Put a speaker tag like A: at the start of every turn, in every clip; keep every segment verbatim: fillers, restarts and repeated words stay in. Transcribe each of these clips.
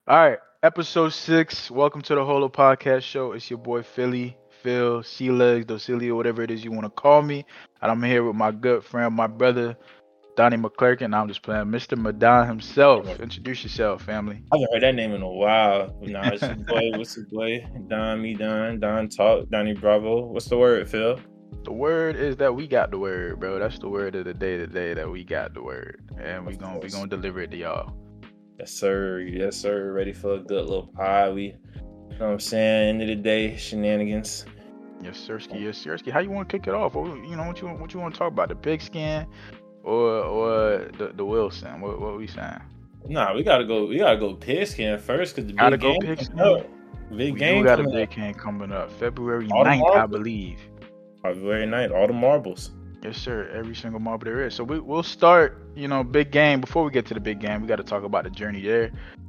A: All right, episode six. Welcome to the Holo Podcast Show. It's your boy Philly, Phil, Sea Legs, Docilio, whatever it is you want to call me. And I'm here with my good friend, my brother, Donnie McClurkin. I'm just playing Mister Madon himself. Introduce yourself, family.
B: I haven't heard that name in a while. Nah, it's your boy. What's your boy? Don me Don. Don talk. Donnie Bravo. What's the word, Phil?
A: The word is that we got the word, bro. That's the word of the day today that we got the word. And we
B: Of
A: gonna we
B: course.
A: gonna deliver it to y'all.
B: Yes, sir. Yes, sir. Ready for a good little pie. We, you know what I'm saying? End of the day, shenanigans.
A: Yes, Sirski, yes, Sirski. How you want to kick it off? What, you know what you what you want to talk about? The pigskin or or the the Wilson? What what we saying?
B: Nah, we gotta go. We gotta go pigskin first because the
A: Gotta
B: big
A: go
B: game coming
A: pigskin.
B: up. Big
A: We do
B: game
A: got a
B: coming up.
A: big game coming up, February
B: All the
A: ninth, I
B: marbles.
A: believe.
B: February ninth. All the marbles.
A: Yes, sir. Every single marble there is. So we we'll start. You know, big game. Before we get to the big game, we got to talk about the journey there.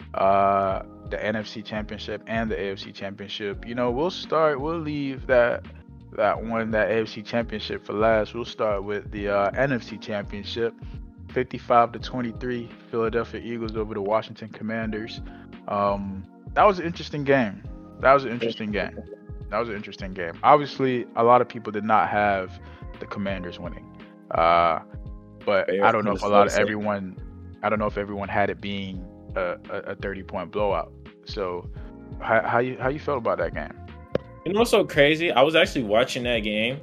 A: Uh, the N F C Championship and the A F C Championship. You know, we'll start. We'll leave that that one that A F C Championship for last. We'll start with the uh, N F C Championship. fifty-five to twenty-three, Philadelphia Eagles over the Washington Commanders. Um, that was an interesting game. That was an interesting game. That was an interesting game. Obviously, a lot of people did not have the Commanders winning. Uh, but I
B: Bears
A: don't know if a lot of
B: Minnesota.
A: everyone, I don't know if everyone had it being a, a, a thirty point blowout. So, how, how you how you felt about that game?
B: You know what's so crazy? I was actually watching that game.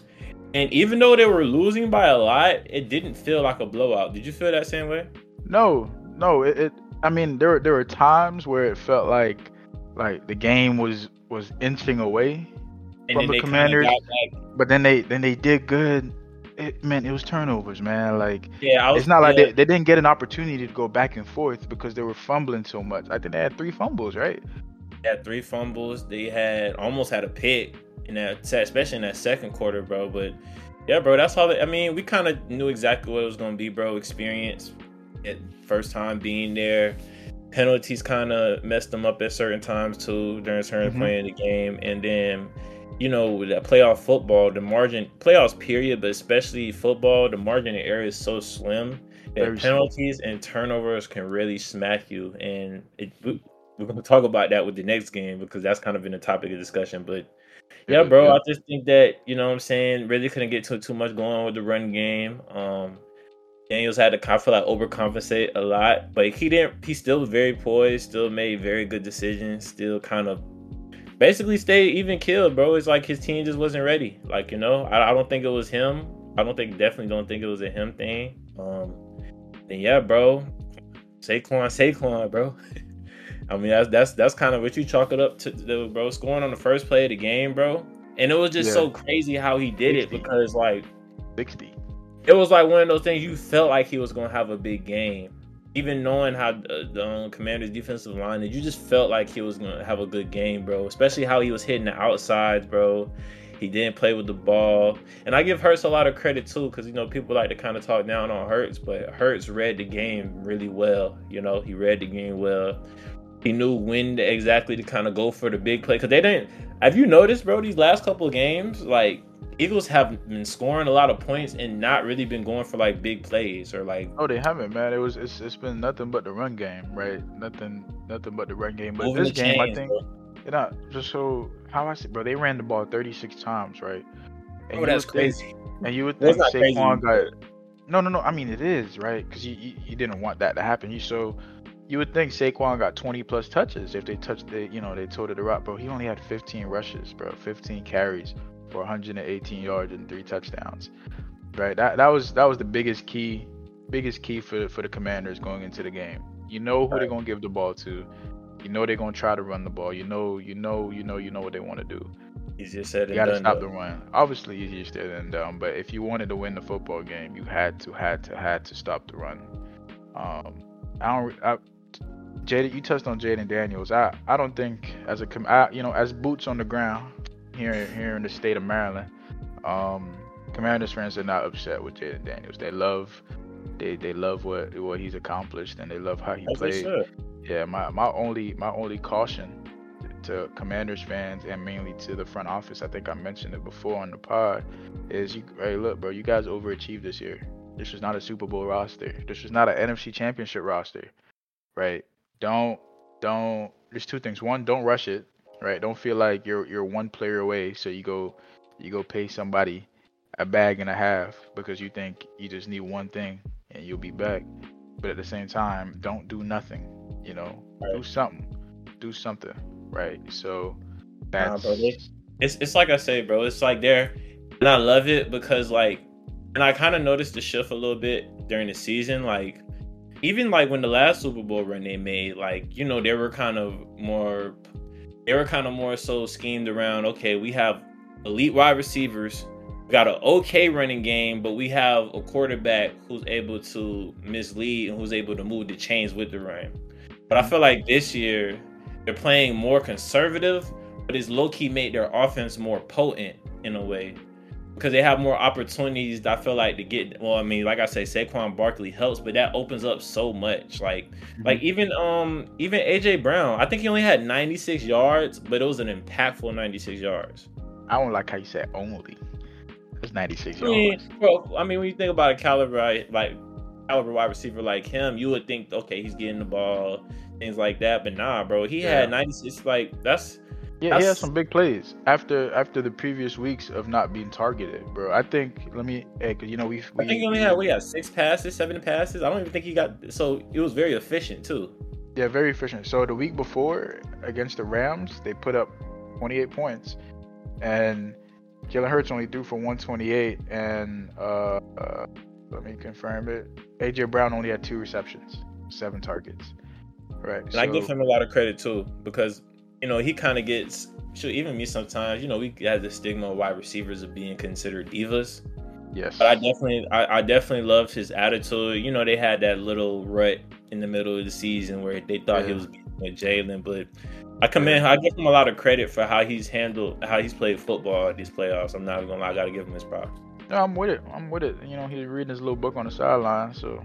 B: And even though they were losing by a lot, it didn't feel like a blowout. Did you feel that same way?
A: No, no. It, it I mean, there there were times where it felt like like the game was was inching away
B: And
A: from
B: then
A: the
B: they kind of
A: Commanders,
B: got back.
A: but then they then they did good. It man, it was turnovers, man. Like
B: Yeah, I
A: it's
B: was.
A: not like
B: Yeah,
A: they, they didn't get an opportunity to go back and forth because they were fumbling so much. I think they had three fumbles, right?
B: they had three fumbles. They had almost had a pick in that, se- especially in that second quarter, bro. But yeah, bro, that's all. They, I mean, we kind of knew exactly what it was gonna be, bro. Experience, it, first time being there. Penalties kind of messed them up at certain times too during certain
A: Mm-hmm.
B: point in the game, and then. You know, with that playoff football, the margin, playoffs period, but especially football, the margin of error is so slim that
A: Very small.
B: penalties and turnovers can really smack you. And it, we, we're going to talk about that with the next game because that's kind of been a topic of discussion. But yeah,
A: Yeah,
B: bro,
A: yeah.
B: I just think that, you know what I'm saying, really couldn't get too, too much going on with the run game. Um, Daniels had to, I feel like, overcompensate a lot, but he didn't, he still was very poised, still made very good decisions, still kind of basically stayed even killed, bro. It's like his team just wasn't ready. Like, you know, I, I don't think it was him. I don't think, definitely don't think it was a him thing. Um, and yeah, bro, Saquon, Saquon, bro. I mean, that's that's that's kind of what you chalk it up to, the bro. Scoring on the first play of the game, bro. And it was just
A: Yeah.
B: so crazy how he did it
A: sixty.
B: because, like,
A: sixty.
B: it was like one of those things you felt like he was gonna have a big game, even knowing how uh, the um, Commanders' defensive line is. You just felt like he was gonna have a good game, bro. Especially how he was hitting the outsides, bro. He didn't play with the ball, and I give Hurts a lot of credit too, because you know people like to kind of talk down on Hurts, but Hurts read the game really well. You know, he read the game well. He knew when to exactly to kind of go for the big play because they didn't. Have you noticed, bro? These last couple of games, like Eagles have been scoring a lot of points and not really been going for like big plays or like
A: Oh, they haven't, man. It was it's it's been nothing but the run game, right? Nothing nothing but the run game. But
B: moving
A: this
B: the
A: game, I
B: chains,
A: think,
B: bro.
A: you know, just so how I say, bro, they ran the ball thirty-six times, right? And
B: Oh,
A: you
B: that's
A: would think,
B: crazy.
A: and you would
B: Well, it's
A: think
B: not crazy,
A: Saquon got no, no, no. I mean, it is right because you, you you didn't want that to happen. You so you would think Saquon got twenty plus touches if they touched the, you know, they toted the rock, bro. He only had fifteen rushes, bro, fifteen carries for one hundred eighteen yards and three touchdowns. Right. That that was that was the biggest key, biggest key for for the Commanders going into the game. You know who they're
B: right?
A: gonna give the ball to. You know they're gonna try to run the ball. You know, you know, you know, you know what they want to do.
B: Easier said
A: You
B: than
A: got to
B: done,
A: stop
B: though.
A: the run. Obviously, easier said than done. But if you wanted to win the football game, you had to, had to, had to stop the run. Um, I don't. I, Jaden, you touched on Jaden Daniels. I, I don't think as a, com- I, you know, as boots on the ground here, here in the state of Maryland, um, Commanders fans are not upset with Jaden Daniels. They love, they, they love what what he's accomplished and they love how he
B: As they
A: played.
B: should.
A: Yeah, my my only my only caution to Commanders fans and mainly to the front office, I think I mentioned it before on the pod, is you hey look, bro, you guys overachieved this year. This was not a Super Bowl roster. This was not an N F C championship roster, right? Don't don't. There's two things. One, don't rush it. Right. Don't feel like you're you're one player away. So you go you go pay somebody a bag and a half because you think you just need one thing and you'll be back. But at the same time, don't do nothing. You know, do
B: Right.
A: something. Do something. Right. So
B: Nah, bro. They,
A: that's
B: it's it's like I say, bro. It's like they're, and I love it because like, and I kind of noticed the shift a little bit during the season. Like, even like when the last Super Bowl run they made, like you know they were kind of more, they were kind of more so schemed around. Okay, we have elite wide receivers. We got an okay running game, but we have a quarterback who's able to mislead and who's able to move the chains with the run. But I feel like this year they're playing more conservative, but it's low key made their offense more potent in a way because they have more opportunities. I feel like to get. Well, I mean, like I say, Saquon Barkley helps, but that opens up so much. Like, like
A: Mhm.
B: even um even A J Brown, I think he only had ninety-six yards, but it was an impactful ninety-six yards.
A: I don't like how you said only. It's ninety-six
B: I mean,
A: yards.
B: bro, I mean, when you think about a caliber right, like caliber wide receiver like him, you would think, okay, he's getting the ball, things like that. But nah, bro, he
A: Yeah.
B: had ninety-six. Like that's
A: Yeah, he had
B: that's.
A: some big plays after after the previous weeks of not being targeted, bro. I think let me, hey, 'cause you know we
B: I think
A: we
B: he only had
A: we
B: we had six passes, seven passes. I don't even think he got. So it was very efficient too.
A: yeah, very efficient. So the week before against the Rams, they put up twenty-eight points, and Jalen Hurts only threw for one twenty-eight, and uh, uh let me confirm it. A J Brown only had two receptions, seven targets. Right.
B: And I give
A: So
B: him a lot of credit too because you know he kind of gets. Shoot, even me sometimes. You know, we had the stigma of wide receivers of being considered divas.
A: yes.
B: But I definitely, I, I definitely loved his attitude. You know, they had that little rut in the middle of the season where they thought he
A: Yeah.
B: was beating with Jalen, but I commend, I give him a lot of credit for how he's handled, how he's played football at these playoffs. I'm not even gonna lie, I gotta give him his props.
A: No, I'm with it. I'm with it. You know, he's reading his little book on the sideline, so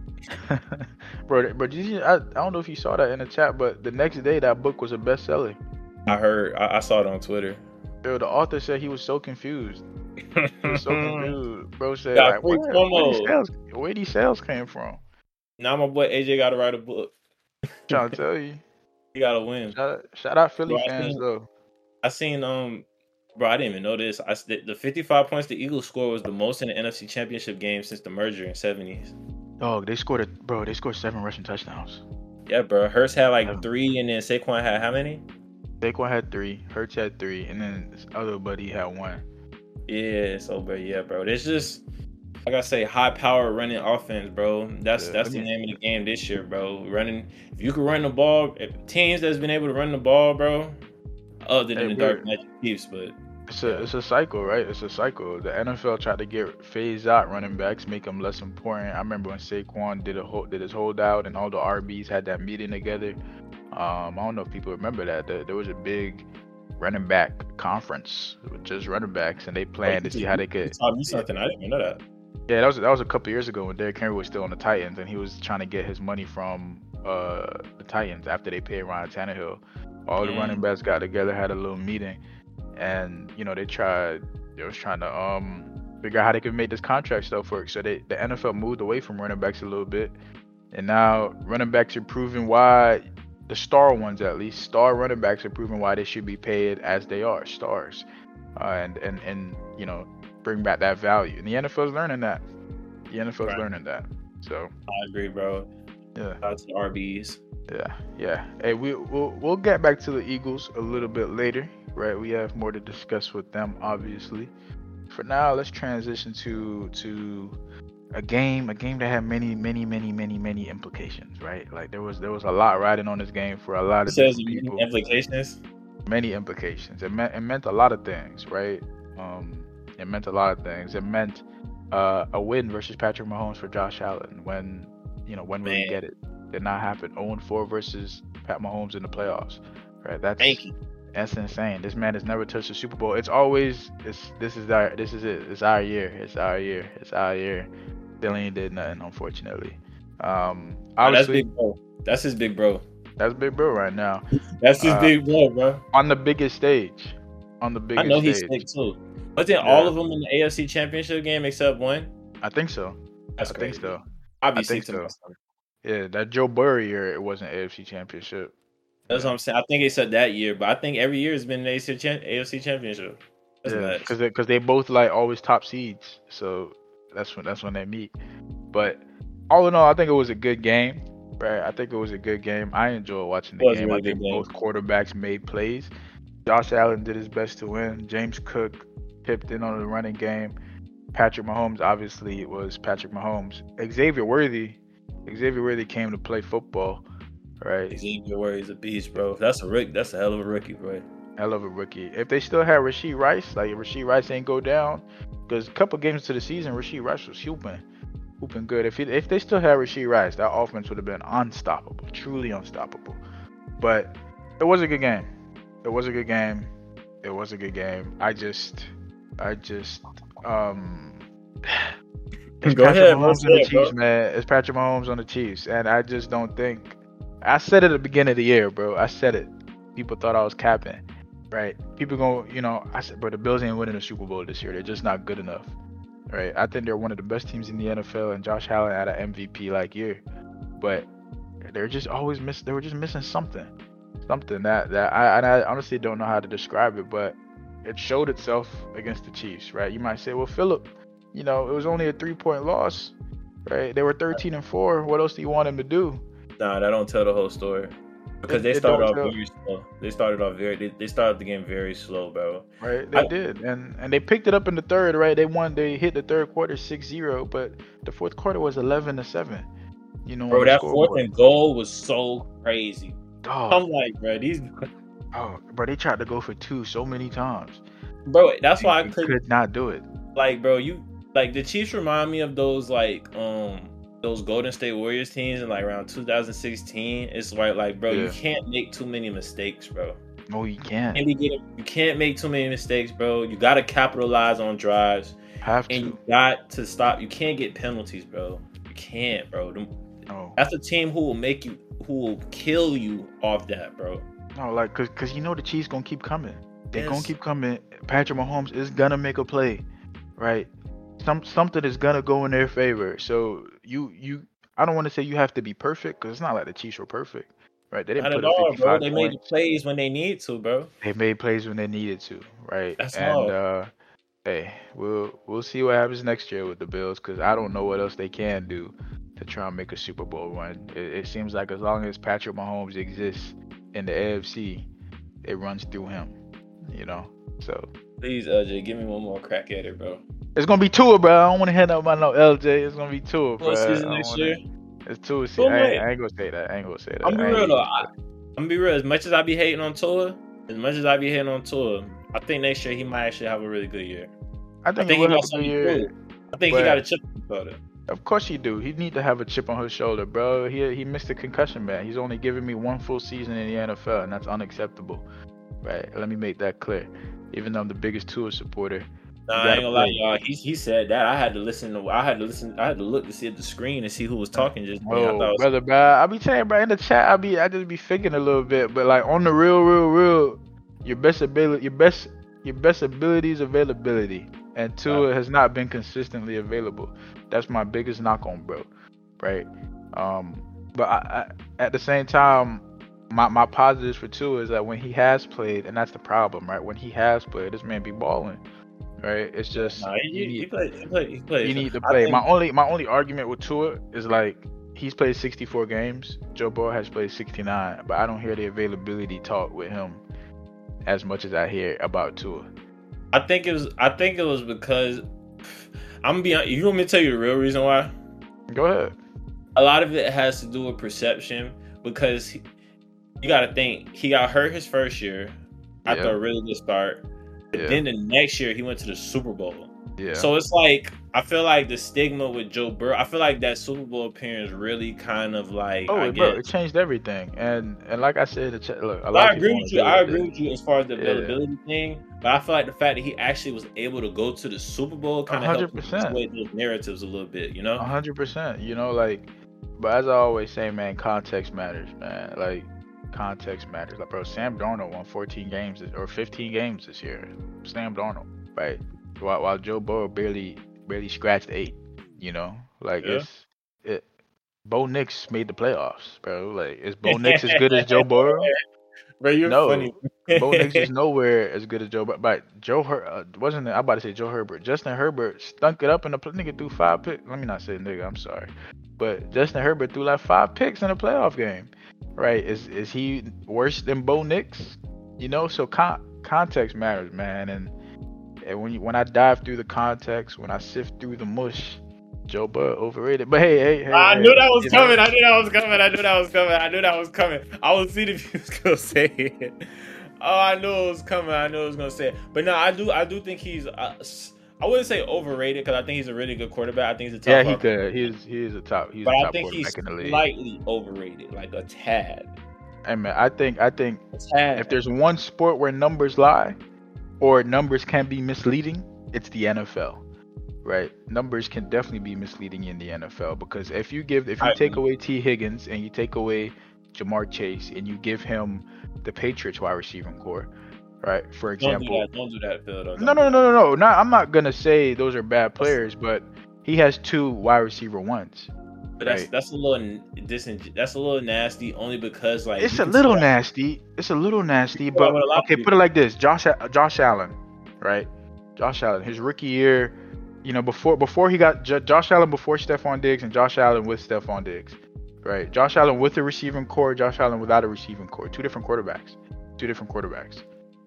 A: bro, but you, see- I, I don't know if you saw that in the chat, but the next day that book was a bestseller.
B: I heard, I, I saw it on Twitter.
A: Yo, the author said he was so confused. He was so confused. Bro said
B: Got
A: like,
B: free
A: where, where these
B: promo.
A: sales, where these sales came from?
B: Now my boy A J got to write a book.
A: Trying to tell you.
B: He gotta win.
A: Shout out, shout out
B: Bro,
A: Philly
B: I
A: fans
B: seen,
A: though.
B: I seen, um, bro, I didn't even know this. I the the fifty-five points the Eagles score was the most in the N F C Championship game since the merger in seventies.
A: Dog, they scored a bro. They scored seven rushing touchdowns.
B: Yeah, bro. Hurst had like
A: Seven.
B: three, and then Saquon had how many?
A: Saquon had three. Hurts had three, and then this other buddy had one.
B: Yeah, so bro, yeah, bro. It's just like I say, high power running offense, bro. That's
A: Yeah,
B: that's
A: let
B: the
A: me-
B: name of the game this year, bro. Running. If you can run the ball, if teams that's been able to run the ball, bro. Other than
A: Hey,
B: the
A: we're-
B: Dark Magic Chiefs, but
A: It's a it's a cycle, right? It's a cycle. The N F L tried to get phase out running backs, make them less important. I remember when Saquon did a hold, did his holdout, and all the R Bs had that meeting together. Um, I don't know if people remember that. There, there was a big running back conference with just running backs, and they planned to see how they
B: You
A: could.
B: taught me something. I didn't even know that.
A: Yeah, that was that was a couple years ago when Derrick Henry was still on the Titans, and he was trying to get his money from uh the Titans after they paid Ryan Tannehill. All the
B: Mm.
A: running backs got together, had a little meeting, and you know they tried. They was trying to um figure out how they could make this contract stuff work. So they the N F L moved away from running backs a little bit, and now running backs are proving why the star ones, at least star running backs, are proving why they should be paid as they are stars, uh, and and and you know bring back that value. And the N F L's learning that. The N F L's
B: Right.
A: learning that. So
B: I agree, bro.
A: yeah,
B: Shout out to the R Bs.
A: yeah, yeah. Hey, we we'll we'll get back to the Eagles a little bit later, right? We have more to discuss with them, obviously. For now, let's transition to to a game, a game that had many, many, many, many, many implications, right? Like there was there was a lot riding on this game for a lot
B: It
A: of
B: says
A: different people.
B: implications.
A: Many implications. It meant it meant a lot of things, right? Um, it meant a lot of things. It meant uh, a win versus Patrick Mahomes for Josh Allen. When you know when will he
B: Man.
A: get it? Did not happen. oh and four versus Pat Mahomes in the playoffs, right? That's
B: Thank you.
A: that's insane. This man has never touched a Super Bowl. It's always it's this is our this is it. It's our year. It's our year. It's our year. Still ain't did nothing, unfortunately. Um,
B: Oh, that's
A: obviously
B: big bro. That's his big bro.
A: that's big bro right now
B: That's his
A: Uh,
B: big bro, bro.
A: on the biggest stage. On the
B: I
A: biggest
B: know he's
A: stage.
B: sick too. Wasn't
A: Yeah.
B: all of them in the A F C Championship game except one?
A: I think so.
B: That's
A: I
B: crazy.
A: think so.
B: I'd be
A: I think
B: sick to
A: so.
B: my stomach.
A: Yeah, that Joe Burrow year, it wasn't A F C Championship.
B: That's what
A: Yeah,
B: I'm saying. I think they said that year, but I think every year has been an A F C, champ- A F C championship. That's
A: yeah,
B: nuts.
A: because they, cause they both like always top seeds, so that's when that's when they meet. But all in all, I think it was a good game, right? I think it was a good game. I enjoyed watching
B: It
A: the
B: was a
A: game. I
B: really good
A: think
B: game.
A: both quarterbacks made plays. Josh Allen did his best to win. James Cook tipped in on the running game. Patrick Mahomes obviously was Patrick Mahomes. Xavier Worthy, Xavier Worthy came to play football, right?
B: Xavier Worthy's a beast, bro. That's a Rick. That's a hell of a rookie, bro.
A: Hell of a rookie. If they still had Rasheed Rice, like if Rasheed Rice ain't go down, because a couple games to the season, Rasheed Rice was hooping, hooping good. If he, if they still had Rasheed Rice, that offense would have been unstoppable, truly unstoppable. But it was a good game. It was a good game. It was a good game. I just, I just, um, it's
B: Go
A: Patrick
B: ahead, bro.
A: Mahomes
B: Say
A: on the
B: it, bro.
A: Chiefs, man. It's Patrick Mahomes on the Chiefs, and I just don't think. I said it at the beginning of the year, bro. I said it. People thought I was capping, right? People go, you know, I said, bro, the Bills ain't winning the Super Bowl this year. They're just not good enough, right? I think they're one of the best teams in the N F L, and Josh Allen had an M V P like year, but they're just always miss. They were just missing something, something that that I and I honestly don't know how to describe it, but it showed itself against the Chiefs, right? You might say, well, Philip, you know, it was only a three point loss, right? They were thirteen and four. What else do you want him to do?
B: Nah, that don't tell the whole story. Because
A: It,
B: they
A: it
B: started
A: don't
B: off
A: tell,
B: very slow. They started off very. They, they started the game very slow, bro.
A: right? They
B: I,
A: did, and and they picked it up in the third, right? They won. They hit the third quarter six zero, but the fourth quarter was eleven to seven. You know, on
B: bro,
A: the
B: that fourth
A: scoreboard.
B: and goal was so crazy.
A: Dog,
B: I'm like, bro, these,
A: oh, bro, they tried to go for two so many times.
B: bro. That's
A: They,
B: why I
A: they
B: could
A: could not do it.
B: like, bro. You like the Chiefs remind me of those like um those Golden State Warriors teams in like around two thousand sixteen. It's like like, bro, you
A: Yeah.
B: can't make too many mistakes, bro.
A: No, you can't.
B: And we get you can't make too many mistakes, bro. You got to capitalize on drives,
A: Have
B: and
A: to.
B: you got to stop. You can't get penalties, bro. You can't, bro. Them-
A: No.
B: That's a team who will make you, who will kill you off that, bro.
A: No, like, cause, cause you know the Chiefs gonna keep coming. They gonna
B: Yes.
A: keep coming. Patrick Mahomes is gonna make a play, right? Some something is gonna go in their favor. So you you, I don't want to say you have to be perfect, cause it's not like the Chiefs were perfect, right? They didn't
B: Not
A: put
B: at
A: up
B: all, bro.
A: fifty-five
B: They made the
A: points.
B: plays when they need to, bro.
A: They made plays when they needed to, right?
B: That's
A: And
B: all.
A: uh, hey, we'll we'll see what happens next year with the Bills, cause I don't know what else they can do to try and make a Super Bowl run. It, it seems like as long as Patrick Mahomes exists in the A F C, it runs through him, you know. So
B: Please, L J, give me one more crack at it, bro.
A: it's gonna be Tua, bro. I don't want to head up about no L J. It's gonna be Tua, bro.
B: Full
A: I
B: season
A: don't
B: next
A: want to.
B: year.
A: It's Tua. se-
B: But
A: I ain't,
B: wait,
A: I ain't gonna say that. I ain't gonna say that.
B: I'm be
A: I ain't
B: real though.
A: even
B: I,
A: gonna say
B: I'm gonna be real. As much as I be hating on Tua, as much as I be hating on Tua, I think next year he might actually have a really good year.
A: I
B: I
A: think,
B: think
A: he
B: he
A: will have
B: got
A: a good
B: something to
A: year,
B: prove. I think he got a
A: but
B: chip on his shoulder.
A: of course he do. He need to have a chip on his shoulder, bro. He he missed a concussion, man. He's only given me one full season in the N F L, and that's unacceptable, right? Let me make that clear. Even though I'm the biggest Tua supporter,
B: Nah,
A: you
B: I
A: gotta
B: ain't gonna lie,
A: play.
B: y'all. He he said that. I had to listen to. I had to listen. I had to look to see at the screen and see who was talking just then. I
A: Oh,
B: thought it was,
A: brother, bro. I be saying, bro, in the chat, I be, I just be faking a little bit, but like on the real, real, real, your best ability, your best, your best ability is availability, and Tua has not been consistently available. That's my biggest knock on, bro. Right. Um, but I, I, at the same time, my my positives for Tua is that when he has played, and that's the problem, right? When he has played, this man be balling, right? It's just
B: nah,
A: you
B: he, he
A: need
B: played. He played. He played.
A: you need to
B: I
A: play.
B: think.
A: My only my only argument with Tua is like he's played sixty-four games. Joe Burrow has played sixty-nine, but I don't hear the availability talk with him as much as I hear about Tua.
B: I think it was. I think it was because I'm gonna be. hon- You want me to tell you the real reason why?
A: Go ahead.
B: A lot of it has to do with perception because he, you got to think he got hurt his first year after
A: Yeah.
B: a really good start, but
A: Yeah.
B: then the next year he went to the Super Bowl.
A: Yeah.
B: So it's like I feel like the stigma with Joe Burrow. I feel like that Super Bowl appearance really kind of like
A: Oh,
B: I
A: bro,
B: guess.
A: it changed everything. And and like I said, the ch- look, a
B: But
A: lot
B: I
A: of people
B: agree
A: want
B: with
A: to
B: you.
A: deal
B: I
A: with
B: agree
A: this.
B: with you as far as the
A: Yeah.
B: availability thing. But I feel like the fact that he actually was able to go to the Super Bowl kind of helped him
A: one hundred percent.
B: persuade those narratives a little bit. You know.
A: one hundred percent. You know, like, but as I always say, man, context matters, man. Like, context matters. Like, bro, Sam Darnold won fourteen games this- or fifteen games this year. Sam Darnold, right? While, while Joe Burrow barely barely scratched eight. You know, like
B: Yeah.
A: it's it. Bo Nix made the playoffs, bro. Like, is Bo Nix as good as Joe Burrow?
B: Bro, you're
A: No,
B: funny.
A: Bo Nix is nowhere as good as Joe. But, but Joe Her uh, wasn't it? I'm about to say Joe Herbert. Justin Herbert stunk it up in the pl- nigga threw five picks. Let me not say nigga. I'm sorry, but Justin Herbert threw like five picks in a playoff game. Right? Is is he worse than Bo Nix? You know, so con- context matters, man. And and when you, when I dive through the context, when I sift through the mush, Joe Bud overrated. But hey, hey, hey,
B: I knew
A: hey,
B: that was
A: you know.
B: coming. I knew that was coming. I knew that was coming. I knew that was coming. I was seeing if you was gonna say it. Oh, I knew it was coming. I knew it was gonna say it. But no, I do. I do think he's. Uh, I wouldn't say overrated because I think he's a really good quarterback. I think he's a
A: Yeah,
B: top
A: he
B: five.
A: could. He is. He is a top. He's
B: But
A: a
B: I
A: top
B: think he's
A: quarterback in the league.
B: slightly overrated, like a tad.
A: Hey man, I think I think
B: A tad.
A: if there's one sport where numbers lie or numbers can be misleading, it's the N F L. Right? Numbers can definitely be misleading in the N F L because if you give if you
B: I
A: take
B: agree.
A: away T Higgins and you take away Jamar Chase and you give him the Patriots wide receiving core, right? For
B: Don't do
A: example,
B: that. Don't do that, Phil. Don't
A: no,
B: do
A: no, no,
B: that.
A: no, no, no. Not, I'm not gonna say those are bad players, but he has two wide receiver ones.
B: But that's
A: Right.
B: that's a little dising- That's a little nasty, only because like
A: It's
B: you
A: a
B: can
A: little
B: see that-
A: nasty. It's a little nasty,
B: What I
A: but
B: would allow
A: okay,
B: you.
A: put it like this: Josh, Josh Allen, right? Josh Allen, his rookie year, you know, before before he got J- Josh Allen before Stephon Diggs and Josh Allen with Stephon Diggs, right? Josh Allen with a receiving core, Josh Allen without a receiving core, two different quarterbacks, two different quarterbacks.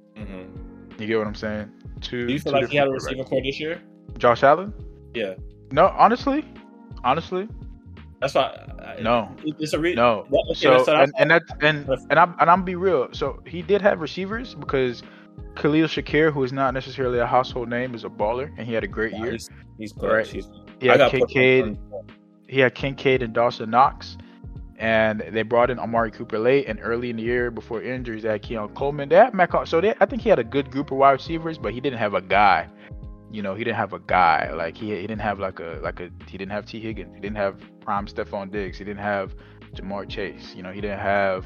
B: Mhm.
A: You get what I'm saying? Two.
B: Do you feel
A: two
B: like he had a
A: different
B: receiving
A: quarterbacks.
B: core this year?
A: Josh Allen?
B: Yeah,
A: No, honestly, honestly,
B: that's why. I,
A: no.
B: it- It's a re-
A: No.
B: that- okay,
A: So
B: so
A: and
B: that's
A: and that's and and I'm and I'm be real. So he did have receivers because Khalil Shakir, who is not necessarily a household name, is a baller and he had a great
B: Nah,
A: year.
B: he's he's
A: All right.
B: clutch. He's,
A: He
B: I
A: had
B: got put
A: Kincaid.
B: on-
A: He had Kincaid and Dawson Knox, and they brought in Amari Cooper late and early in the year before injuries. They had Keon Coleman. They had Mac. So they, I think he had a good group of wide receivers, but he didn't have a guy. You know, he didn't have a guy. Like he he didn't have like a like a he didn't have T Higgins. He didn't have prime Stephon Diggs. He didn't have Jamar Chase. You know, he didn't have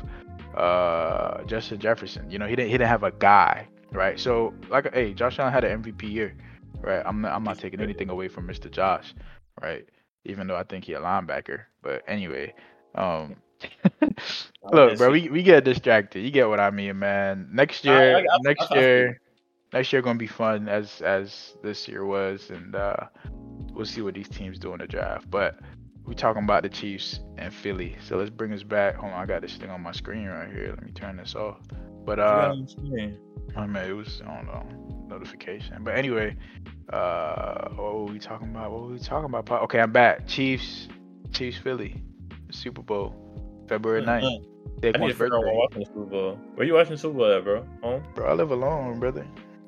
A: uh Justin Jefferson. You know, he didn't he didn't have a guy, right? So like, hey, Josh Allen had an M V P year, right? I'm not, I'm not taking anything away from Mister Josh, right? Even though I think he a linebacker, but anyway, um, look, bro, we, we get distracted. You get what I mean, man. Next
B: I- I-
A: year,
B: I- I-
A: next
B: I feel
A: year, next year gonna be fun as as this year was, and uh, we'll see what these teams do in the draft. But we talking about the Chiefs and Philly, so let's bring us back. Hold on, I got this thing on my screen right here. Let me turn this off. But uh, I mean, it was I don't know notification. But anyway, uh, what were we talking about? What were we talking about? Okay, I'm back. Chiefs, Chiefs, Philly, Super Bowl, February ninth.
B: I need to
A: Saquon's
B: figure out where I'm
A: birthday.
B: watching the Super Bowl. Where you watching the Super Bowl at, bro? Home?
A: Bro, I live alone, brother.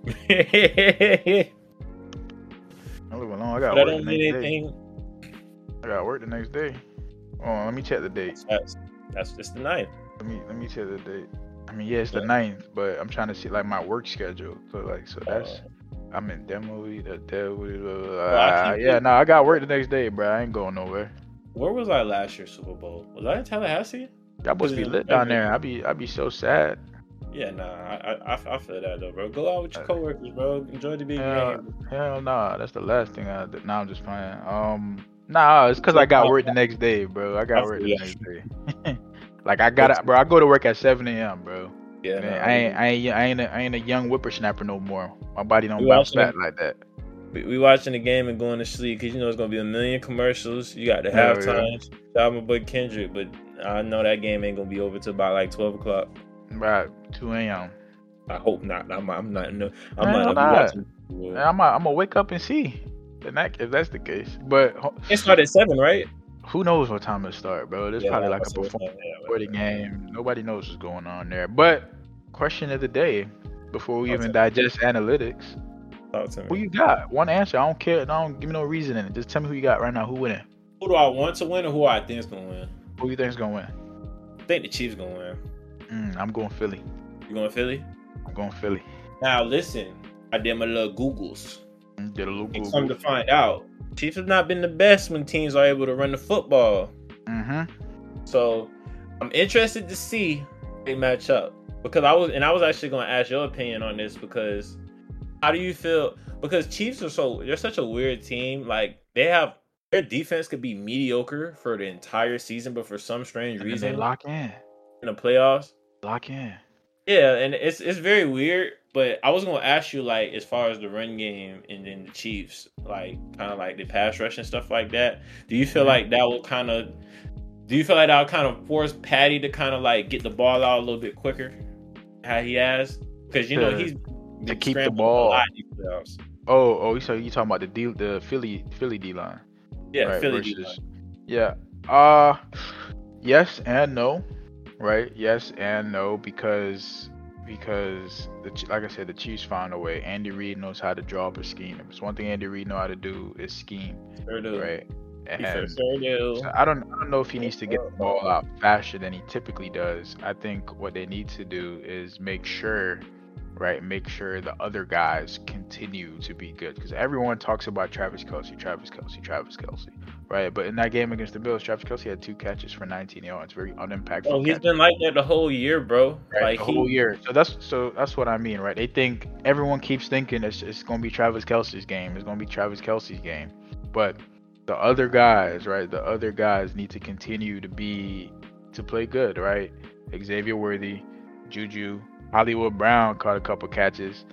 B: I
A: I live alone. I got
B: don't
A: work the
B: need
A: next day.
B: anything.
A: I got work the next day. Oh, let me check the date.
B: That's that's just the ninth.
A: Let me let me check the date. I mean, yeah, it's the
B: Yeah.
A: ninth, but I'm trying to see like my work schedule. So like, so that's
B: Uh,
A: I'm in demo week, the demo week, blah, blah, blah.
B: Well, I
A: Uh,
B: keep
A: yeah,
B: it-
A: no, I got work the next day, bro. I ain't going nowhere.
B: Where was I last year Super Bowl? Was I in Tallahassee?
A: Y'all supposed to be
B: Yeah,
A: lit down
B: maybe.
A: there. I be I be so sad.
B: Yeah, nah, I, I I feel that though, bro. Go out with your coworkers, bro. Enjoy the big
A: Hell,
B: game.
A: hell nah, that's the last thing I did. Nah, I'm just playing. Um, nah, it's cause I got work the next day, bro. I got
B: I
A: work
B: feel
A: the
B: ya.
A: next day. Like I got to bro. I go to work at seven a.m., bro.
B: Yeah,
A: Man,
B: nah,
A: I ain't I ain't I ain't a, I ain't a young whippersnapper no more. My body don't
B: We
A: bounce
B: watching-
A: back like that.
B: we, we watching the game and going to sleep because you know it's gonna be a million commercials. You got the
A: Hell
B: halftime. Shout out my boy Kendrick, but I know that game ain't gonna be over till about like twelve o'clock.
A: Right, two a.m.
B: I hope not. I'm I'm not. No, I'm
A: Hell
B: not.
A: nah.
B: Watching.
A: And I'm I'm gonna wake up and see. And that, if that's the case, but ho-
B: It started at seven, right?
A: who knows what time it start, bro? There's
B: Yeah,
A: probably like a
B: that's what-
A: performance
B: yeah,
A: for the
B: whatever.
A: game. Nobody knows what's going on there. But question of the day, before we
B: Talk
A: even
B: to
A: digest analytics,
B: Talk to
A: who
B: me.
A: you got? One answer. I don't care. Don't give me no reason in it. Just tell me who you got right now. Who winning?
B: Who do I want to win or who I think is gonna win?
A: Who you think's gonna win?
B: I think the Chiefs gonna win.
A: Mm, I'm going Philly.
B: You going Philly?
A: I'm going Philly.
B: Now listen, I did my little Googles.
A: Mm, Get a little
B: And
A: Google.
B: come to find out, Chiefs have not been the best when teams are able to run the football.
A: Mm-hmm.
B: So I'm interested to see how they match up because I was and I was actually going to ask your opinion on this because how do you feel? Because Chiefs are so they're such a weird team. Like they have their defense could be mediocre for the entire season, but for some strange
A: And then they
B: reason
A: lock in.
B: in the playoffs,
A: Lock in.
B: Yeah, and it's it's very weird. But I was gonna ask you like as far as the run game and then the Chiefs, like kind of like the pass rush and stuff like that. Do you feel
A: Mhm.
B: like that will kind of do you feel like that will kind of force Patty to kind of like get the ball out a little bit quicker, how he has? Because you know
A: To
B: he's
A: to
B: been
A: keep the
B: scrambling a lot
A: ball.
B: in these playoffs.
A: Oh, oh, so you talking about the D, the Philly Philly D line,
B: Yeah,
A: right?
B: Philly D line.
A: Versus, yeah. Uh, yes and no, right? Yes and no because because the Ch- like I said, the Chiefs found a way. Andy Reid knows how to draw up a scheme. If it's one thing Andy Reid know how to do is scheme,
B: Sure do.
A: right?
B: He for
A: And
B: sure
A: so
B: do.
A: I don't I don't know if he needs to get the ball out faster than he typically does. I think what they need to do is make sure, right, make sure the other guys continue to be good because everyone talks about Travis Kelce, Travis Kelce, Travis Kelce, right? But in that game against the Bills, Travis Kelce had two catches for nineteen yards, very
B: Oh,
A: unimpactful
B: he's
A: catches,
B: been like that the whole year, bro.
A: right?
B: Like
A: The whole
B: he,
A: year. So that's so that's what I mean, right? They think everyone keeps thinking it's it's gonna be Travis Kelce's game. It's gonna be Travis Kelce's game, but the other guys, right? The other guys need to continue to be to play good, right? Xavier Worthy, Juju, Hollywood Brown caught a couple catches.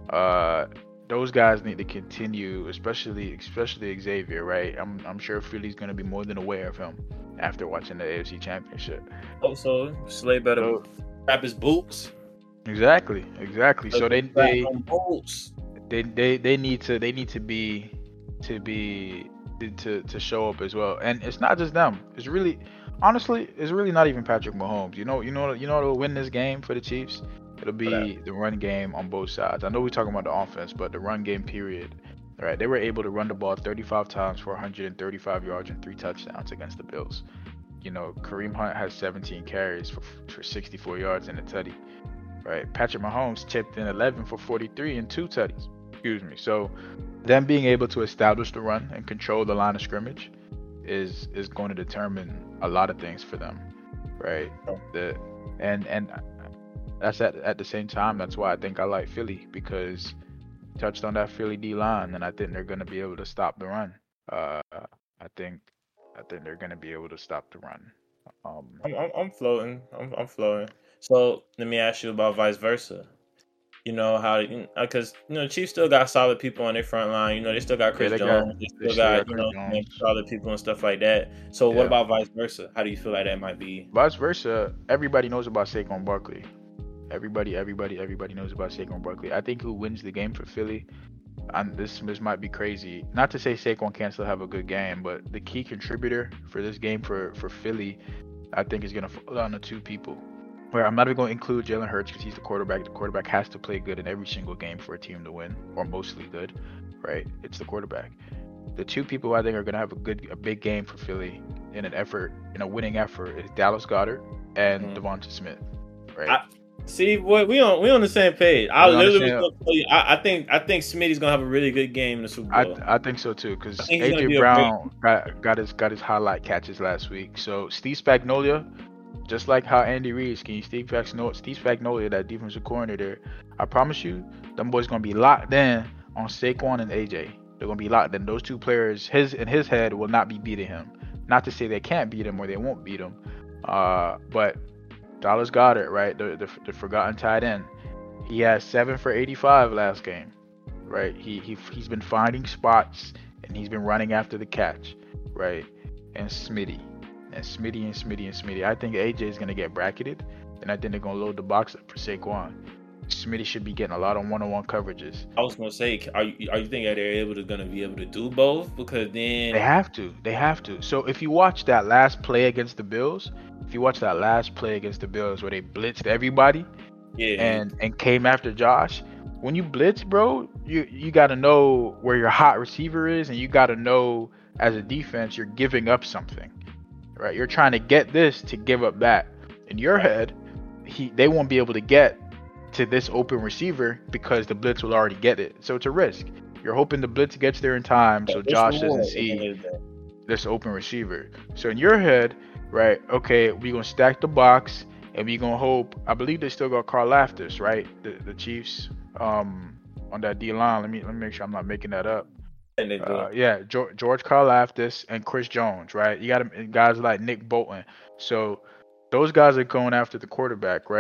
A: Uh, those guys need to continue, especially especially Xavier, right? I'm I'm sure Philly's gonna be more than aware of him after watching the A F C Championship.
B: also Slay better
A: So
B: wrap his boots.
A: exactly, exactly. So they
B: Strap
A: they
B: on boots.
A: they they, they need to they need to be to be to to show up as well. And it's not just them. It's really honestly, it's really not even Patrick Mahomes. You know, you know, you know what'll win this game for the Chiefs? It'll
B: For that.
A: be the run game on both sides. I know we're talking about the offense, but the run game period. All right, they were able to run the ball thirty-five times for one hundred thirty-five yards and three touchdowns against the Bills. You know, Kareem Hunt has seventeen carries for, for sixty-four yards and a tutty. Right, Patrick Mahomes chipped in eleven for forty-three and two tutties. Excuse me. So them being able to establish the run and control the line of scrimmage is is going to determine a lot of things for them, right? The and and that's at at the same time that's why I think I like Philly because you touched on that Philly D line and I think they're going to be able to stop the run. Uh, I think I think they're going to be able to stop the run. Um,
B: I'm, I'm I'm floating. I'm I'm floating. So let me ask you about vice versa. You know how because you know Chiefs still got solid people on their front line. You know they still got
A: yeah,
B: Chris
A: they got
B: Jones. They
A: they
B: still
A: still
B: got
A: got
B: you
A: Chris
B: know
A: Jones.
B: solid people and stuff like that. So what
A: Yeah.
B: about vice versa? How do you feel like that might be?
A: Vice versa, everybody knows about Saquon Barkley. Everybody, everybody, everybody knows about Saquon Barkley. I think who wins the game for Philly, and this this might be crazy. Not to say Saquon can't still have a good game, but the key contributor for this game for for Philly, I think is gonna fall down to two people. Where I'm not even going to include Jalen Hurts because he's the quarterback. The quarterback has to play good in every single game for a team to win, or mostly good, right? It's the quarterback. The two people who I think are going to have a good, a big game for Philly in an effort, in a winning effort, is Dallas Goedert and
B: Mm.
A: Devonta Smith, right?
B: I, see, boy, we on we on the same page. I
A: We
B: literally was
A: understand.
B: gonna tell you. I, I think I think Smitty's gonna have a really good game in the Super
A: I
B: Bowl.
A: I think so too, because
B: I think he's gonna
A: A J
B: be a great.
A: Brown got got his got his highlight catches last week. So Steve Spagnuolo, just like how Andy Reid scheme, Steve Spagnuolo, Steve Spagnuolo, that defensive coordinator, I promise you, them boys gonna be locked in on Saquon and A J. They're gonna be locked in. Those two players, his in his head, will not be beating him. Not to say they can't beat him or they won't beat him, uh, but Dallas Goedert, right, the, the the forgotten tight end, he has seven for eighty-five last game, right? He he he's been finding spots and he's been running after the catch, right? And Smitty, and Smitty and Smitty and Smitty. I think A J is gonna get bracketed, and I think they're gonna load the box up for Saquon. Smitty should be getting a lot of one-on-one coverages.
B: I was gonna say, are you are you think that they're able to gonna be able to do both? Because then
A: They have to. They have to. So if you watch that last play against the Bills, if you watch that last play against the Bills where they blitzed everybody
B: yeah,
A: and and came after Josh, when you blitz, bro, you you got to know where your hot receiver is, and you got to know as a defense you're giving up something, right? You're trying to get this to give up that. In your head, he they won't be able to get to this open receiver because the blitz will already get it. So it's a risk. You're hoping the blitz gets there in time so
B: it's
A: Josh
B: reward
A: doesn't
B: at the
A: see
B: end of the day.
A: this open receiver. So in your head, right? Okay, we're gonna stack the box and we're gonna hope. I believe they still got Carl Laftis, right? The the Chiefs um on that D line. Let me let me make sure I'm not making that up.
B: And they do.
A: Uh, yeah, George, George Karlaftis and Chris Jones, right? You got guys like Nick Bolton. So those guys are going after the quarterback, right?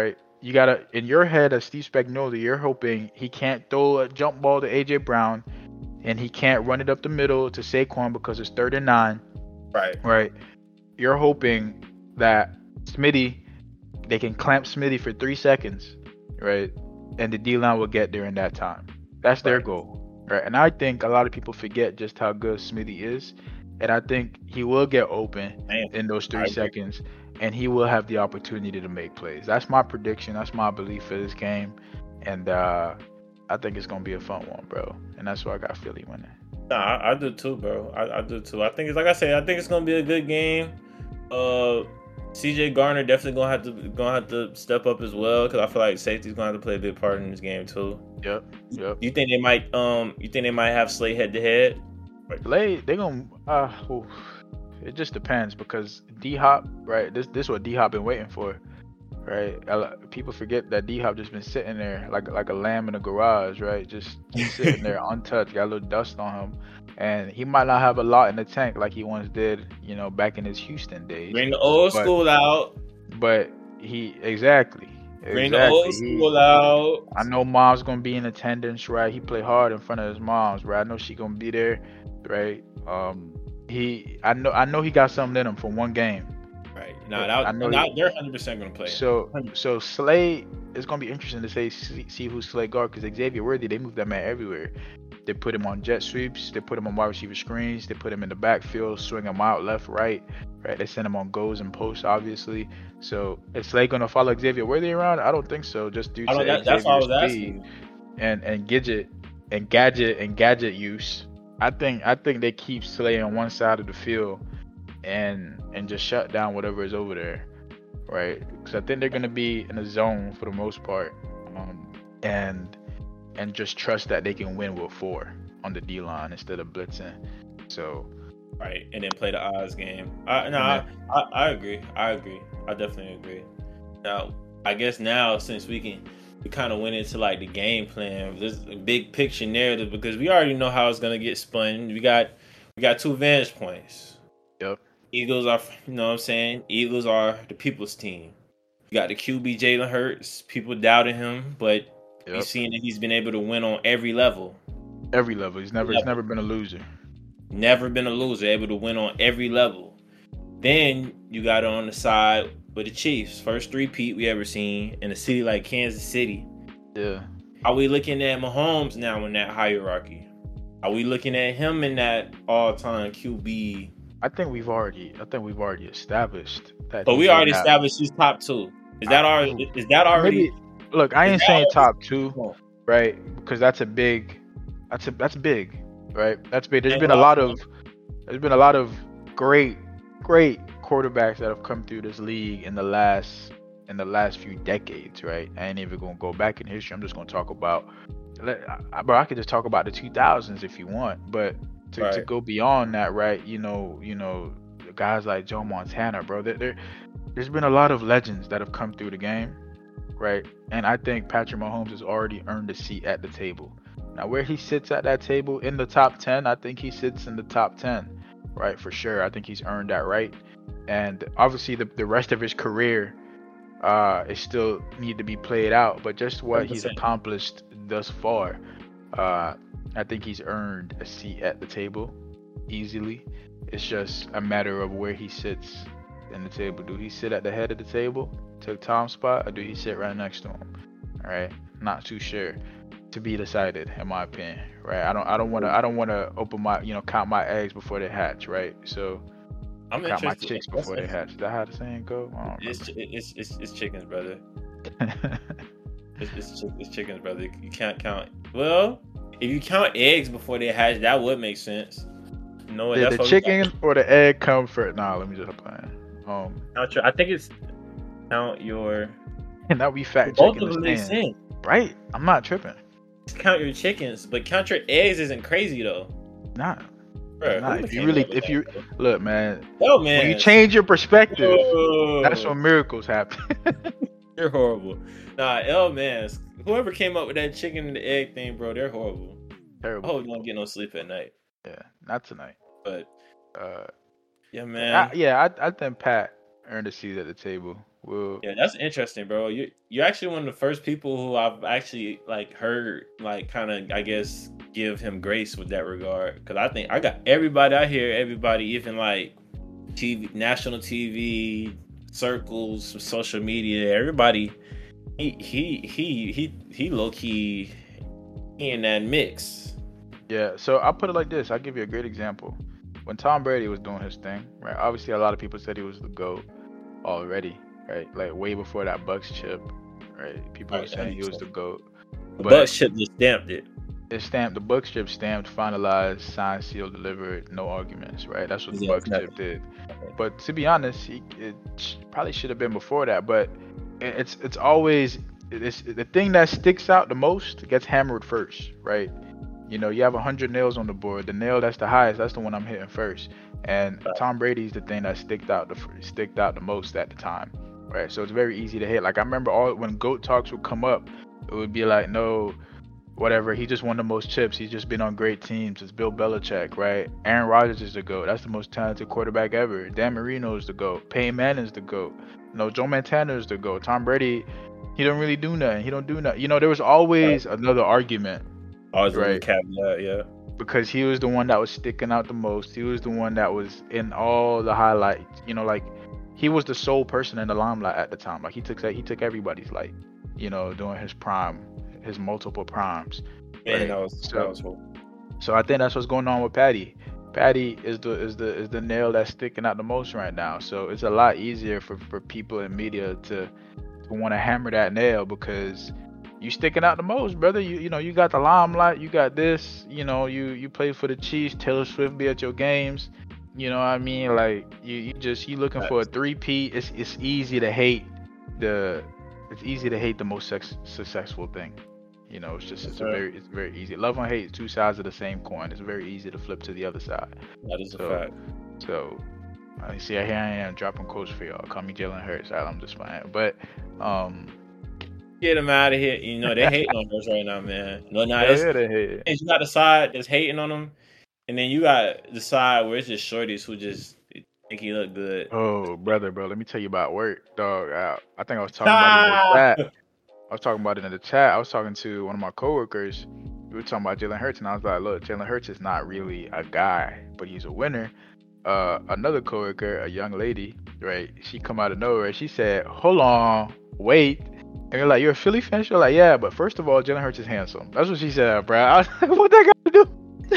A: you gotta in your head as Steve Spagnuolo, you're hoping he can't throw a jump ball to A J Brown, and he can't run it up the middle to Saquon because it's third and nine.
B: Right.
A: Right. You're hoping that Smitty, they can clamp Smitty for three seconds, right, and the D line will get there in that time. That's their
B: Right.
A: goal, right? And I think a lot of people forget just how good Smitty is, and I think he will get open
B: Man,
A: in those
B: I
A: three
B: agree.
A: seconds, and he will have the opportunity to make plays. That's my prediction. That's my belief for this game, and uh, I think it's gonna be a fun one, bro. And that's why I got Philly winning.
B: Nah, I, I do too, bro. I, I do too. I think it's like I said. I think it's gonna be a good game. Uh, C J Garner definitely gonna have to gonna have to step up as well because I feel like safety's gonna have to play a big part in this game too.
A: Yep, yep.
B: You think they might um you think they might have Slay head to head?
A: Slay, they gonna uh, oof. It just depends because D Hop, right? This this what D Hop been waiting for, right? A lot- People forget that D Hop just been sitting there like like a lamb in a garage, right? Just, just sitting there untouched, got a little dust on him, and he might not have a lot in the tank like he once did, you know, back in his Houston days.
B: Bring the old
A: But
B: school out.
A: but he exactly
B: Bring the old
A: exactly he.
B: school out.
A: I know mom's gonna be in attendance, right? He played hard in front of his mom's, right? I know she gonna be there, right? Um, he, I know, I know he got something in him from one game.
B: Right. Nah,
A: I
B: that,
A: know
B: nah,
A: he-
B: they're one hundred percent gonna play.
A: So,
B: one hundred percent.
A: so Slay, it's gonna be interesting to say see, see who's Slay guard because Xavier Worthy, they move that man everywhere. They put him on jet sweeps, they put him on wide receiver screens, they put him in the backfield, swing him out left, right, right. They send him on goes and posts, obviously. So, is Slay gonna follow Xavier Worthy around? I don't think so. Just due
B: I
A: to
B: don't, that, that's what I was
A: Xavier's
B: asking.
A: speed
B: you.
A: and and gadget and gadget and gadget use. I think I think they keep Slay on one side of the field and and just shut down whatever is over there, right? Because I think they're gonna be in a zone for the most part, um, and and just trust that they can win with four on the D line instead of blitzing. So
B: Right, and then play the odds game. I no,
A: And
B: I,
A: then-
B: I I agree. I agree. I definitely agree. Now, I guess now since we can, we kind of went into like the game plan, this big picture narrative because we already know how it's gonna get spun. We got we got two vantage points.
A: Yep.
B: Eagles are, you know what I'm saying? Eagles are the people's team. You got the Q B Jalen Hurts. People doubted him, but
A: Yep.
B: you've seen that he's been able to win on every level.
A: Every level. He's never he's never been a loser.
B: Never been a loser, able to win on every level. Then you got it on the side with the Chiefs. First three-peat we ever seen in a city like Kansas City.
A: Yeah.
B: Are we looking at Mahomes now in that hierarchy? Are we looking at him in that all-time Q B?
A: I think we've already I think we've already established that.
B: But we
A: he's in
B: already
A: that-
B: established he's top two. Is that
A: Uh,
B: already? Is that already?
A: Maybe, look, I
B: is
A: ain't
B: that
A: saying
B: already-
A: top two,
B: Come on.
A: right? Because that's a big, that's a that's big, right? That's big. There's
B: And
A: been a
B: a
A: lot
B: lot
A: of, there's been a lot of great, great quarterbacks that have come through this league in the last in the last few decades, right? I ain't even gonna go back in history. I'm just gonna talk about, let- I- bro. I could just talk about the two thousands if you want, but to, to
B: Right.
A: go beyond that, right? You know, you know, guys like Joe Montana, bro. There, there, there's been a lot of legends that have come through the game, right? And I think Patrick Mahomes has already earned a seat at the table. Now, where he sits at that table in the top ten, I think he sits in the top ten, right? For sure. I think he's earned that right. And obviously, the, the rest of his career uh, is still need to be played out. But just what he's
B: one hundred percent.
A: accomplished thus far, uh, I think he's earned a seat at the table easily. It's just a matter of where he sits in the table. Do he sit at the head of the table, take Tom's spot, or do he sit right next to him? All right, not too sure. To be decided, in my opinion. Right, I don't, I don't want to, I don't want to open my, you know, count my eggs before they hatch. Right, so
B: I'm
A: count my
B: interested.
A: chicks
B: That's
A: before they
B: interesting.
A: hatch. Is that how the saying go? I don't
B: It's, it's it's it's chickens, brother.
A: remember.
B: It's, it's, chi- it's chickens, brother. You can't count. Well, if you count eggs before they hatch, that would make sense. You know what?
A: Did
B: That's
A: the
B: what we
A: chicken or the egg come first? Nah, let me just plan. Um,
B: count your, I think it's count your.
A: and that we fat
B: Both
A: chicken
B: of them
A: to
B: make
A: stand.
B: sense.
A: Right? I'm not tripping.
B: Count your chickens, but count your eggs isn't crazy though.
A: Nah,
B: Bro,
A: nah.
B: who
A: If you
B: came
A: really,
B: up with
A: if
B: that,
A: you
B: bro?
A: look, man,
B: Yo, man,
A: when you change your perspective,
B: Yo.
A: that's when miracles happen.
B: You're horrible. Nah, L man, whoever came up with that chicken and the egg thing, bro, they're horrible. I
A: Terrible.
B: hope you don't get no sleep at night.
A: Yeah, not tonight.
B: But
A: Uh,
B: yeah, man.
A: I, yeah, I, I think Pat earned a seat at the table. We'll,
B: Yeah, that's interesting, bro. You you're actually one of the first people who I've actually like heard like kind of I guess give him grace with that regard. Because I think I got everybody out here, everybody even like T V, national T V circles, social media, everybody. He he he he he low key he in that mix.
A: yeah. So I'll put it like this. I'll give you a great example. When Tom Brady was doing his thing, right? Obviously, a lot of people said he was the GOAT already, right? Like way before that Bucks chip, right? People
B: Right,
A: were saying he was
B: one hundred
A: the
B: percent.
A: GOAT.
B: The
A: But
B: Bucks ship just stamped it.
A: it stamped, the Bucks chip stamped, finalized, signed, sealed, delivered, no arguments, right? That's what the
B: Yeah,
A: Bucks
B: exactly.
A: chip did. But to be honest, he, it sh- probably should have been before that. But it- it's it's always it's the thing that sticks out the most gets hammered first, right? You know, you have one hundred nails on the board. The nail that's the highest, that's the one I'm hitting first. And Tom Brady's the thing that sticked out the sticked out the most at the time, right? So it's very easy to hit. Like I remember all when GOAT talks would come up, it would be like, no, whatever. He just won the most chips. He's just been on great teams. It's Bill Belichick, right? Aaron Rodgers is the GOAT. That's the most talented quarterback ever. Dan Marino is the GOAT. Peyton Manning's the GOAT. You know, Joe Montana is the GOAT. Tom Brady, he don't really do nothing. He don't do nothing. You know, there was always another argument,
B: Always a little
A: right?
B: caveat, yeah.
A: Because he was the one that was sticking out the most. He was the one that was in all the highlights. You know, like he was the sole person in the limelight at the time. Like he took he took everybody's light. You know, during his prime, his multiple primes.
B: Man,
A: Right.
B: that was
A: So-
B: that was cool.
A: So I think that's what's going on with Patty. Patty is the is the is the nail that's sticking out the most right now. So it's a lot easier for, for people in media to to want to hammer that nail because you sticking out the most, brother. You you know you got the limelight. You got this. You know you you play for the Chiefs. Taylor Swift be at your games. You know what I mean? Like you, you just you looking for a three-peat. It's it's easy to hate the it's easy to hate the most sex, successful thing. You know, it's just it's a
B: Yes, sir.
A: very it's very easy. Love and hate, two sides of the same coin. It's very easy to flip to the other side.
B: That is a
A: So-
B: fact.
A: So, I see. Here I am dropping quotes for y'all. Call me Jalen Hurts. I'm just fine. But um,
B: Get them out of here. You know they hating on us right now, man. No, now
A: hell
B: it's,
A: yeah, they hate it.
B: you got the side that's hating on them, and then you got the side where it's just shorties who just think he look good.
A: Oh, brother, bro. Let me tell you about work, dog. I, I think I was talking about it in the chat. I was talking about it in the chat. I was talking to one of my coworkers. We were talking about Jalen Hurts, and I was like, "Look, Jalen Hurts is not really a guy, but he's a winner." Uh, another coworker, a young lady, right? She come out of nowhere. She said, "Hold on, wait." And you're like, "You're a Philly fan?" She's like, "Yeah, but first of all, Jalen Hurts is handsome." That's what she said, bro. I was like, "What that got to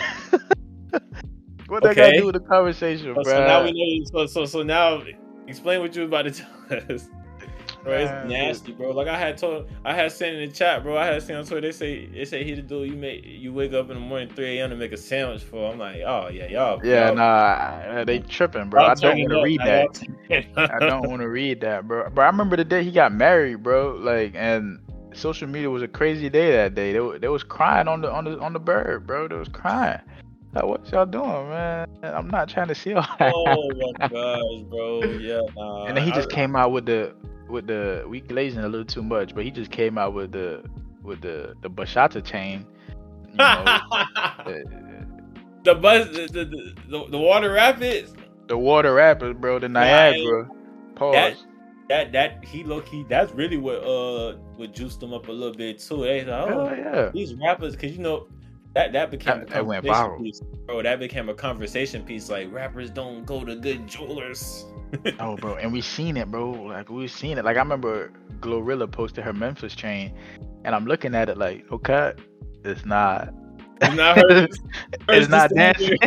A: do?" What that got to
B: Okay.
A: do with the conversation,
B: So,
A: bro?
B: so now we know. So so so now, explain what you were about to tell us. Bro, it's
A: Man,
B: nasty, bro. Like I had told, I had sent in the chat, bro. I had seen on Twitter. They say, they say he the dude you make, you wake up in the morning three a.m. to make a sandwich for. I'm like, oh yeah, y'all.
A: Yeah,
B: y'all,
A: nah, they tripping, bro.
B: y'all
A: I don't
B: turning
A: want to
B: up,
A: read
B: now,
A: that.
B: y'all turning up.
A: I don't want to read that, bro. But I remember the day he got married, bro. Like, and social media was a crazy day that day. They, wa- they was crying on the on the on the bird, bro. They was crying. Like, what y'all doing, man? I'm not trying to see all that.
B: Oh my gosh, bro. Yeah, nah.
A: And then he
B: I-
A: just
B: I-
A: came out with the with the we glazing a little too much, but he just came out with the with the the bachata chain. You know, uh,
B: the bus, the, the, the, the water rapids.
A: the water rapids, bro. The Niagara. Pause.
B: That- That that he low key. That's really what uh what juiced them up a little bit too. They like, oh,
A: Hell yeah.
B: these rappers, because you know that that became
A: That-
B: a
A: that went
B: conversation
A: viral.
B: piece, bro. That became a conversation piece. Like rappers don't go to good jewelers.
A: Oh, bro, and we seen it, bro. Like we seen it. Like I remember Glorilla posted her Memphis chain, and I'm looking at it like, okay, it's not.
B: It's not her.
A: It's not
B: Hers
A: dancing.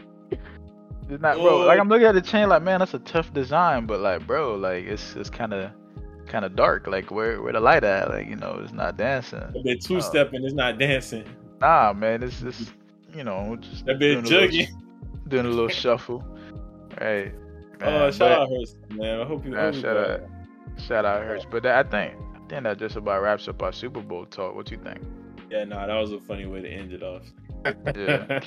A: It's not, bro.
B: Oh.
A: Like I'm looking at the chain, like, man, that's a tough design, but like, bro, like it's it's kind of kind of dark. Like where where the light at? Like you know, it's not dancing.
B: That bit two stepping. It's not dancing.
A: Nah, man, it's just you know just
B: That bit
A: doing a little-
B: jugging.
A: doing a little shuffle, right?
B: Oh,
A: Man,
B: shout
A: but-
B: out Hurst, man. I hope you.
A: Man,
B: hope you
A: shout
B: got
A: out. Shout out Hurts. But that, I think I think that just about wraps up our Super Bowl talk. What you think?
B: it. Yeah, nah, that was a funny way to end it off.
A: Yeah.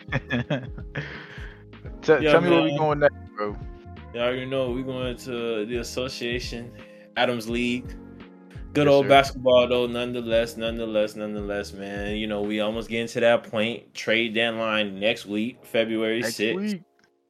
A: T-
B: Yeah,
A: tell me where we
B: man.
A: going next, bro.
B: You already know we going to the association, Adams League. Good
A: Yes,
B: old
A: sir.
B: basketball though, nonetheless, nonetheless, nonetheless, man. You know, we almost getting to that point. Trade deadline next week, February
A: Next
B: sixth.
A: week.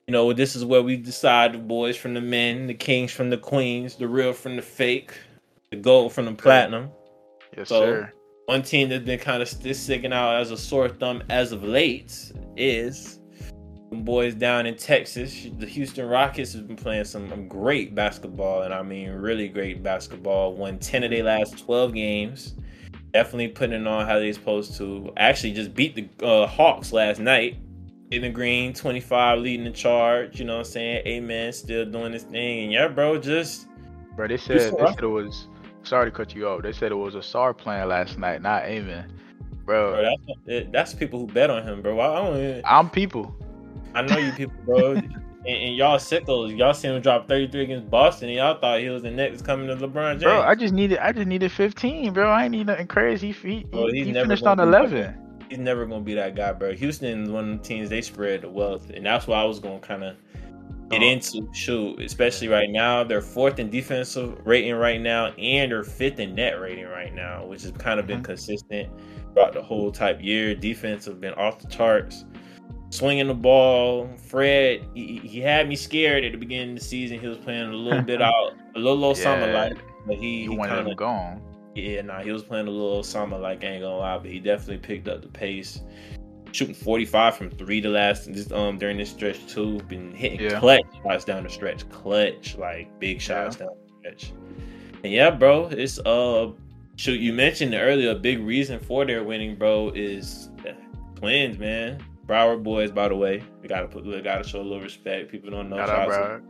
B: You know, this is where we decide the boys from the men, the kings from the queens, the real from the fake, the gold from the
A: Sir.
B: platinum.
A: Yes,
B: So,
A: sir.
B: one team that's been kind of st- sticking out as a sore thumb as of late is the boys down in Texas. The Houston Rockets have been playing some great basketball, and I mean really great basketball. Won ten of their last twelve games. Definitely putting it on how they're supposed to. Actually, just beat the uh, Hawks last night. In the green, twenty-five leading the charge. You know what I'm saying? Amen. Still doing this thing. And yeah, bro, just.
A: Bro, they said they said it was. Sorry to cut you off. They said it was a Sar playing last night, not Amen. Bro,
B: Bro, that's, that's people who bet on him, bro. I don't even.
A: I'm people.
B: I know you people, bro. and, and y'all sickos. Y'all seen him drop thirty-three against Boston, and y'all thought he was the next coming to LeBron James.
A: Bro, I just needed I just needed fifteen, bro. I ain't need nothing crazy. He,
B: Bro,
A: he,
B: he's
A: he
B: never
A: finished
B: gonna
A: on
B: be
A: eleven.
B: He's never gonna be that guy, bro. Houston is one of the teams they spread the wealth, and that's why I was gonna kind of get
A: Oh.
B: into. Shoot, especially right now, they're fourth in defensive rating right now, and they're fifth in net rating right now, which has kind of been
A: Mhm.
B: consistent throughout the whole type year. Defense have been off the charts. Swinging the ball, Fred, he, he had me scared at the beginning of the season. He was playing a little bit out, a little Osama
A: Yeah.
B: like, but he,
A: You
B: he
A: wanted
B: kind
A: him
B: of,
A: gone.
B: yeah, nah, he was playing a little Osama like, I ain't gonna lie, but he definitely picked up the pace. Shooting forty-five from three the last this um during this stretch too. Been hitting
A: Yeah.
B: clutch shots down the stretch, clutch like big shots
A: Yeah.
B: down the stretch. And yeah, bro, it's uh shoot. You mentioned earlier a big reason for their winning, bro, is Twins, man. Broward boys, by the way. We gotta put, we gotta show a little respect. People don't know.
A: Shout
B: Shout
A: out,
B: out to-
A: bro.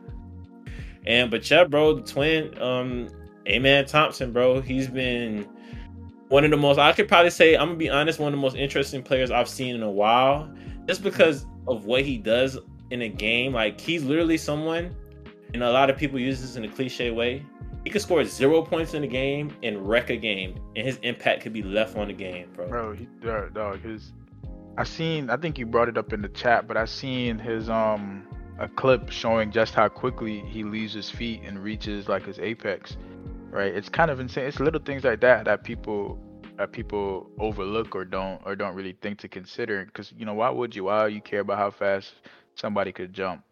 B: And but yeah, bro, the twin, um, Amen Thompson, bro, he's been one of the most. I could probably say, I'm gonna be honest, one of the most interesting players I've seen in a while, just because of what he does in a game. Like he's literally someone, and a lot of people use this in a cliche way. He could score zero points in a game and wreck a game, and his impact could be left on the game, bro.
A: Bro, he dog, dog his I seen I think you brought it up in the chat, but I seen his um a clip showing just how quickly he leaves his feet and reaches like his apex. Right? It's kind of insane. It's little things like that that people that people overlook or don't or don't really think to consider. Because you know, why would you? Why you care about how fast somebody could jump?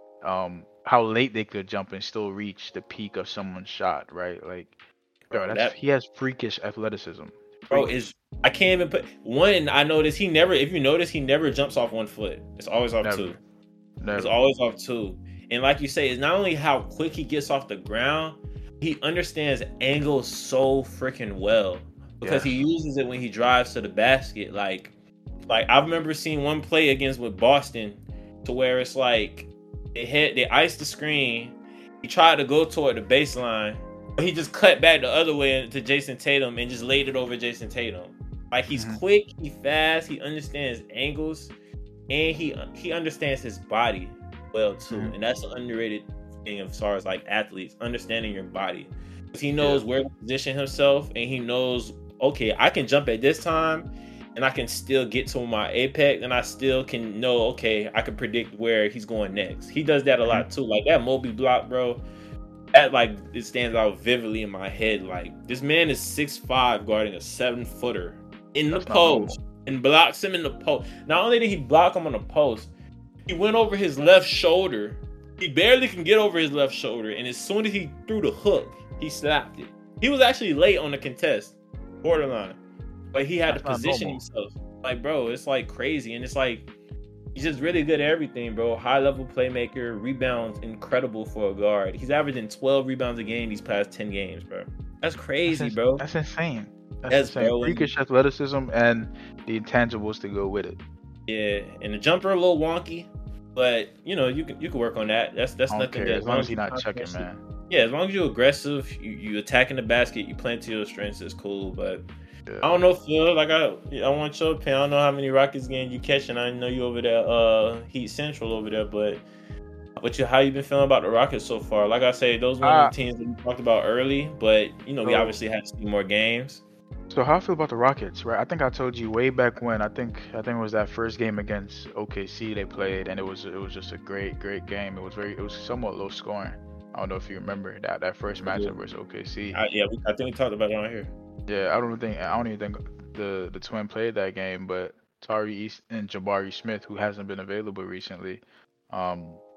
A: Um, how late they could jump and still reach the peak of someone's shot, right? Like, bro,
B: Bro,
A: that's
B: that-
A: he has freakish athleticism.
B: Bro,
A: Freakish.
B: is I can't even put one. I noticed he never. If you notice, he never jumps off one foot. It's always off
A: Never.
B: two.
A: Never.
B: It's always off two. And like you say, it's not only how quick he gets off the ground, he understands angles so freaking well because
A: Yes.
B: he uses it when he drives to the basket. Like, like I remember seeing one play against with Boston to where it's like they hit, they iced the screen. He tried to go toward the baseline, but he just cut back the other way to Jason Tatum and just laid it over Jason Tatum. Like he's
A: Mhm.
B: quick, he fast, he understands angles, and he he understands his body well too.
A: Mhm.
B: And that's an underrated thing as far as like athletes, understanding your body. Because he knows
A: Yeah.
B: where to position himself, and he knows, okay, I can jump at this time and I can still get to my apex, and I still can know, okay, I can predict where he's going next. He does that a lot too. Like that Moby block, bro. That like it stands out vividly in my head. Like this man is six five guarding a seven footer in the
A: That's not
B: post and blocks him in the post. Not only did he block him on the post, he went over his left shoulder. He barely can get over his left shoulder, and as soon as he threw the hook, he slapped it. He was actually late on the contest, borderline, but he had
A: That's
B: to
A: not
B: position
A: normal.
B: himself. Like, bro, it's like crazy, and it's like he's just really good at everything, bro. High level playmaker, rebounds, incredible for a guard. He's averaging twelve rebounds a game these past ten games, bro. That's crazy,
A: that's,
B: bro.
A: That's insane. That's
B: Yes,
A: insane.
B: bro.
A: Freakish athleticism and the intangibles to go with it.
B: Yeah, and the jumper a little wonky, but you know you can you can work on that. That's that's
A: I don't
B: nothing.
A: care
B: That,
A: as long as he's
B: you're
A: not checking,
B: aggressive-
A: man.
B: Yeah, as long as you're aggressive, you you attacking the basket, you playing to your strengths is cool. But
A: Yeah.
B: I don't know, Phil. Like I, I want your opinion. I don't know how many Rockets games you catching. I know you over there, uh, Heat Central over there. But what you, how you been feeling about the Rockets so far? Like I say, those were
A: Uh,
B: the teams that we talked about early. But you know, we
A: So-
B: obviously had to see more games.
A: So how I feel about the Rockets, right? I think I told you way back when. I think I think it was that first game against O K C they played, and it was it was just a great great game. It was very it was somewhat low scoring. I don't know if you remember that that first
B: I do.
A: matchup versus O K C.
B: I, yeah, we, I think we talked about it on here.
A: Yeah, I don't think I don't even think the the twin played that game, but Tari East and Jabari Smith, who hasn't been available recently, um,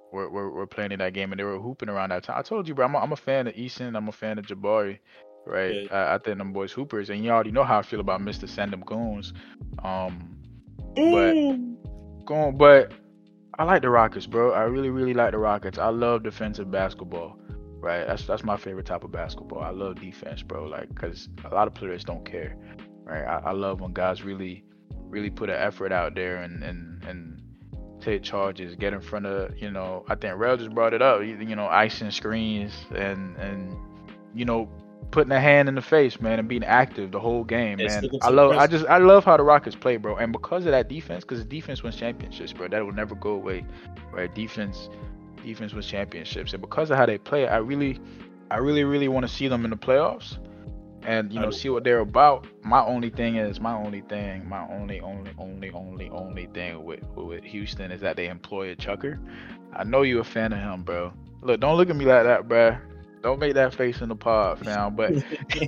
A: were, were, were playing in that game and they were hooping around that time. I told you, bro, I'm a, I'm a fan of Eason. I'm a fan of Jabari, right?
B: Yeah.
A: I, I think them boys hoopers, and you already know how I feel about Mister Sandem Goons. Um, but going, but I like the Rockets, bro. I really, really like the Rockets. I love defensive basketball, right? That's that's my favorite type of basketball. I love defense, bro. Like, cause a lot of players don't care, right? I, I love when guys really, really put an effort out there and and and take charges, get in front of, you know. I think Rel just brought it up. You, you know, icing screens and and you know, putting a hand in the face, man, and being active the whole game,
B: Yeah,
A: man.
B: sticking
A: I
B: to the
A: love, I
B: principle.
A: just, I love how the Rockets play, bro. And because of that defense, because defense wins championships, bro. That will never go away, right? Defense, defense wins championships, and because of how they play, I really, I really, really want to see them in the playoffs, and you
B: I
A: know,
B: do.
A: see what they're about. My only thing is, my only thing, my only, only, only, only, only thing with with Houston is that they employ a chucker. I know you a fan of him, bro. Look, don't look at me like that, bro. Don't make that face in the pod, fam. But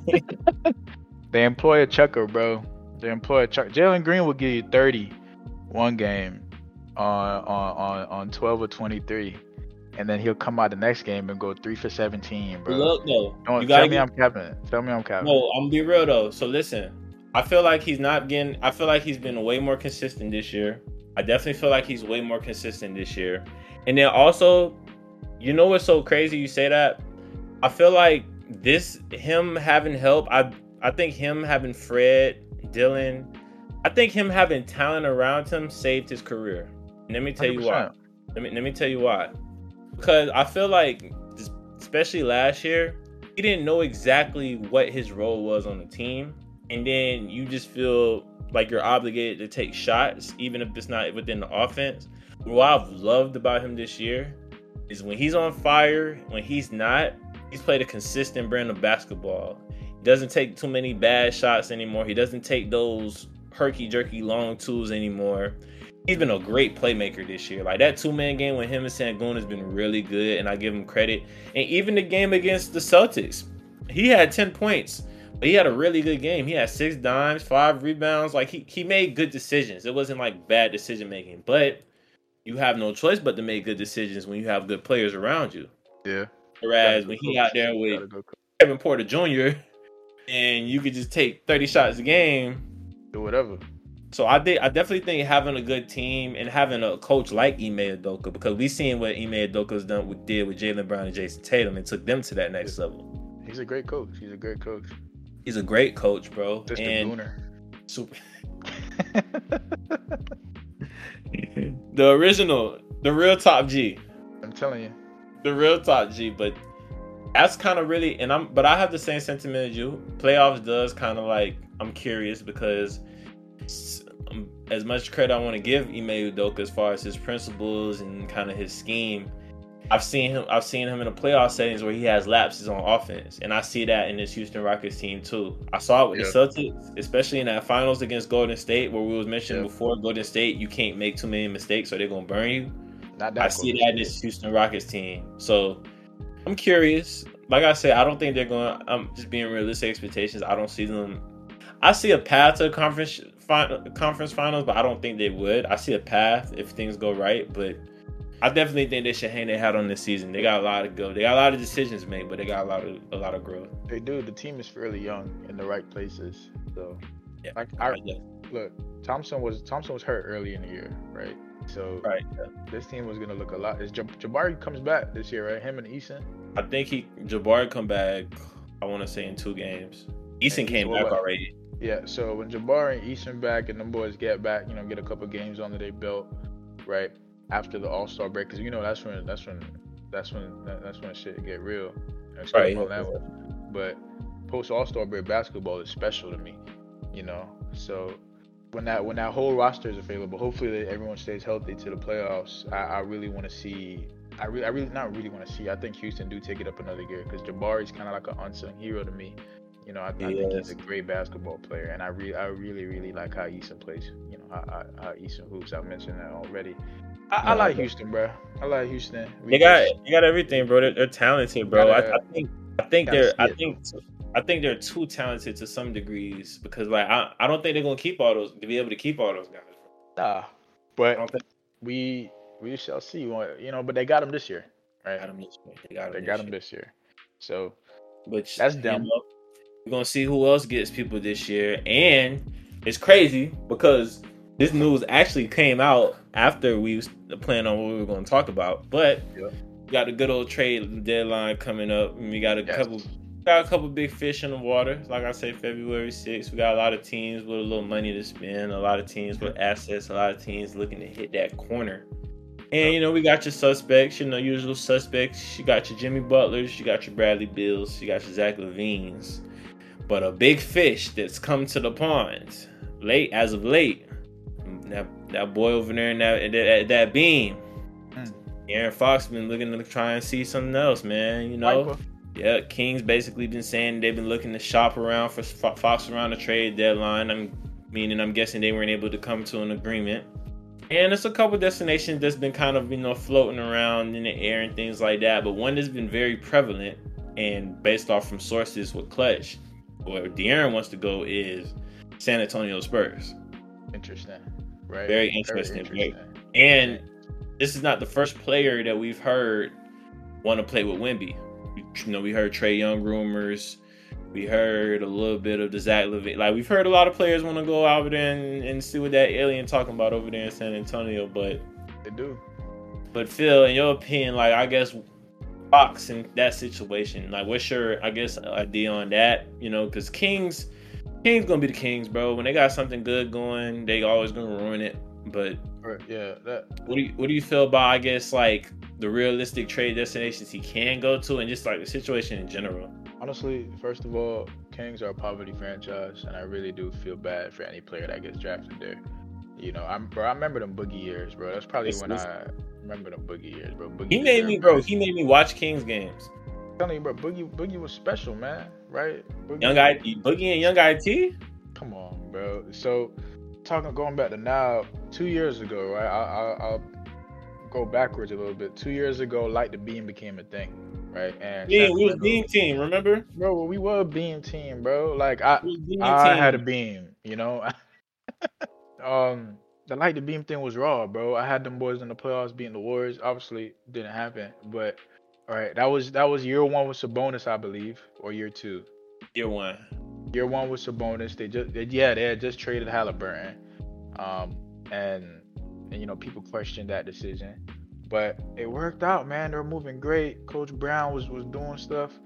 A: they employ a chucker, bro. They employ a chucker. Jalen Green will give you thirty one game on on on on twelve or twenty-three, and then he'll come out the next game and go three for seventeen, bro.
B: Look though, you
A: Don't tell
B: gotta
A: me
B: get
A: I'm capping. Tell me I'm capping.
B: no. I'm gonna be real though. So listen, I feel like he's not getting. I feel like he's been way more consistent this year. I definitely feel like he's way more consistent this year. And then also, you know what's so crazy? You say that. I feel like this him having help. I I think him having Fred, Dylan. I think him having talent around him saved his career. And let me tell you why.
A: one hundred percent.
B: Let me let me tell you why. Because I feel like, especially last year, he didn't know exactly what his role was on the team, and then you just feel like you're obligated to take shots, even if it's not within the offense. What I've loved about him this year is when he's on fire, when he's not, he's played a consistent brand of basketball. He doesn't take too many bad shots anymore. He doesn't take those herky-jerky long twos anymore. He's been a great playmaker this year. Like that two-man game with him and Sangoon has been really good, and I give him credit. And even the game against the Celtics, he had ten points, but he had a really good game. He had six dimes, five rebounds. Like he, he made good decisions. It wasn't like bad decision making, but you have no choice but to make good decisions when you have good players around you.
A: Yeah.
B: Whereas
A: Gotta
B: when
A: go
B: he
A: coach.
B: out there with
A: Gotta go coach.
B: Kevin Porter Junior and you could just take thirty shots a game.
A: Do whatever.
B: So I think I definitely think having a good team and having a coach like Ime Udoka, because we seen what Ime Udoka's done with did with Jaylen Brown and Jason Tatum and took them to that next level.
A: He's a great coach. He's a great coach.
B: He's a great coach, bro.
A: Just a
B: and
A: gooner.
B: super. The original, the real top G.
A: I'm telling you.
B: The real top G, but that's kind of really, and I'm, but I have the same sentiment as you. Playoffs does kind of like, I'm curious because um, as much credit I want to give Ime Udoka as far as his principles and kind of his scheme, I've seen him, I've seen him in the playoff settings where he has lapses on offense, and I see that in this Houston Rockets team too. I saw it with
A: Yeah.
B: the Celtics, especially in that finals against Golden State, where we was mentioning
A: Yeah.
B: before, Golden State, you can't make too many mistakes or they're gonna burn you.
A: Not that
B: I see
A: close.
B: that in this Houston Rockets team. So I'm curious. Like I said, I don't think they're going. I'm just being realistic expectations. I don't see them. I see a path to conference fin- conference finals, but I don't think they would. I see a path if things go right, but I definitely think they should hang their hat on this season. They got a lot of go. They got a lot of decisions made, but they got a lot of a lot of growth.
A: They do. The team is fairly young in the right places. So,
B: Yeah,
A: like, I
B: yeah.
A: look, Thompson was Thompson was hurt early in the year, right? So,
B: Right. Yeah.
A: this team was gonna look a lot. Is Jab- Jabari comes back this year, right? Him and Eason.
B: I think he Jabari come back. I want to say in two games. Eason
A: And
B: came
A: Eason
B: back
A: what?
B: already.
A: Yeah. So when Jabari and Eason back and them boys get back, you know, get a couple games under their belt, right? After the All Star break, because you know that's when that's when that's when that's when shit get real.
B: Right.
A: On that one. But post All Star break basketball is special to me, you know. So when that when that whole roster is available, hopefully that everyone stays healthy to the playoffs. I, I really want to see. I really, I really not really want to see. I think Houston do take it up another gear because Jabari's kind of like an unsung hero to me. You know, I, I think he's a great basketball player, and I really, I really, really like how Eason plays. You know, how, how, how Eason hoops. I mentioned that already. I, I like Houston, bro. I like Houston. We
B: They got
A: just-
B: you got everything, bro. They're, they're talented, bro.
A: Gotta-
B: I, I think I think
A: gotta
B: they're
A: see
B: I
A: it,
B: think I think they're too talented to some degrees because like I, I don't think they're gonna keep all those to be able to keep all those guys.
A: Nah,
B: I
A: but
B: don't think
A: we we shall see. You know, but they got him this year, right?
B: Got him this year. They got him
A: They
B: this
A: got him
B: year.
A: this year. So
B: Which
A: that's
B: you
A: them.
B: know, we're gonna see who else gets people this year. And it's crazy because this news actually came out after we was planning on what we were going to talk about. But
A: Yep.
B: we got a good old trade deadline coming up, and we got a
A: Yes.
B: couple got a couple big fish in the water. Like I say, February sixth, we got a lot of teams with a little money to spend, a lot of teams with assets, a lot of teams looking to hit that corner. And, you know, we got your suspects, you know, usual suspects. You got your Jimmy Butlers, you got your Bradley Bills, you got your Zach LaVines. But a big fish that's come to the pond late, as of late, that that boy over there in that that, that beam, mm. Aaron Fox been looking to try and see something else, man. You know, Piper. Yeah, Kings basically been saying they've been looking to shop around for Fox around the trade deadline. I'm meaning I'm guessing they weren't able to come to an agreement. And it's a couple destinations that's been kind of, you know, floating around in the air and things like that. But one that's been very prevalent and based off from sources with Clutch, where De'Aaron wants to go, is San Antonio Spurs.
A: Interesting. Right.
B: Very interesting. Very interesting. And this is not the first player that we've heard want to play with Wemby. You know, we heard Trae Young rumors. We heard a little bit of the Zach LaVine. Like, we've heard a lot of players want to go out there and, and see what that alien talking about over there in San Antonio. But
A: they do.
B: But Phil, in your opinion, like, I guess Fox in that situation, like, what's your, I guess, idea on that? You know, because Kings, Kings gonna be the Kings, bro. When they got something good going, they always gonna ruin it. But
A: right, yeah, that.
B: What do you what do you feel about, I guess, like, the realistic trade destinations he can go to, and just like the situation in general?
A: Honestly, first of all, Kings are a poverty franchise, and I really do feel bad for any player that gets drafted there. You know, I'm bro. I remember them Boogie years, bro. That's probably
B: It's,
A: when
B: it's,
A: I remember them Boogie years, bro. Boogie
B: he made me, bro. He made me watch Kings games.
A: I'm telling you, bro. Boogie, Boogie was special, man. Right? Boogie,
B: Young guy, Boogie and Young I T.
A: Come on, bro. So, talking going back to now, two years ago, right? I, I, I'll go backwards a little bit. Two years ago, Light the Beam became a thing. Right, and
B: yeah, we was beam team, remember?
A: Bro, we were a beam team, bro. Like I, I team. had a beam, you know. um, the Light the Beam thing was raw, bro. I had them boys in the playoffs beating the Warriors. Obviously, didn't happen, but all right, that was that was year one with Sabonis, I believe, or year two.
B: Year one.
A: Year one with Sabonis. They just, they, yeah, they had just traded Halliburton, um, and and you know people questioned that decision. But it worked out, man. They were moving great. Coach Brown was, was doing stuff,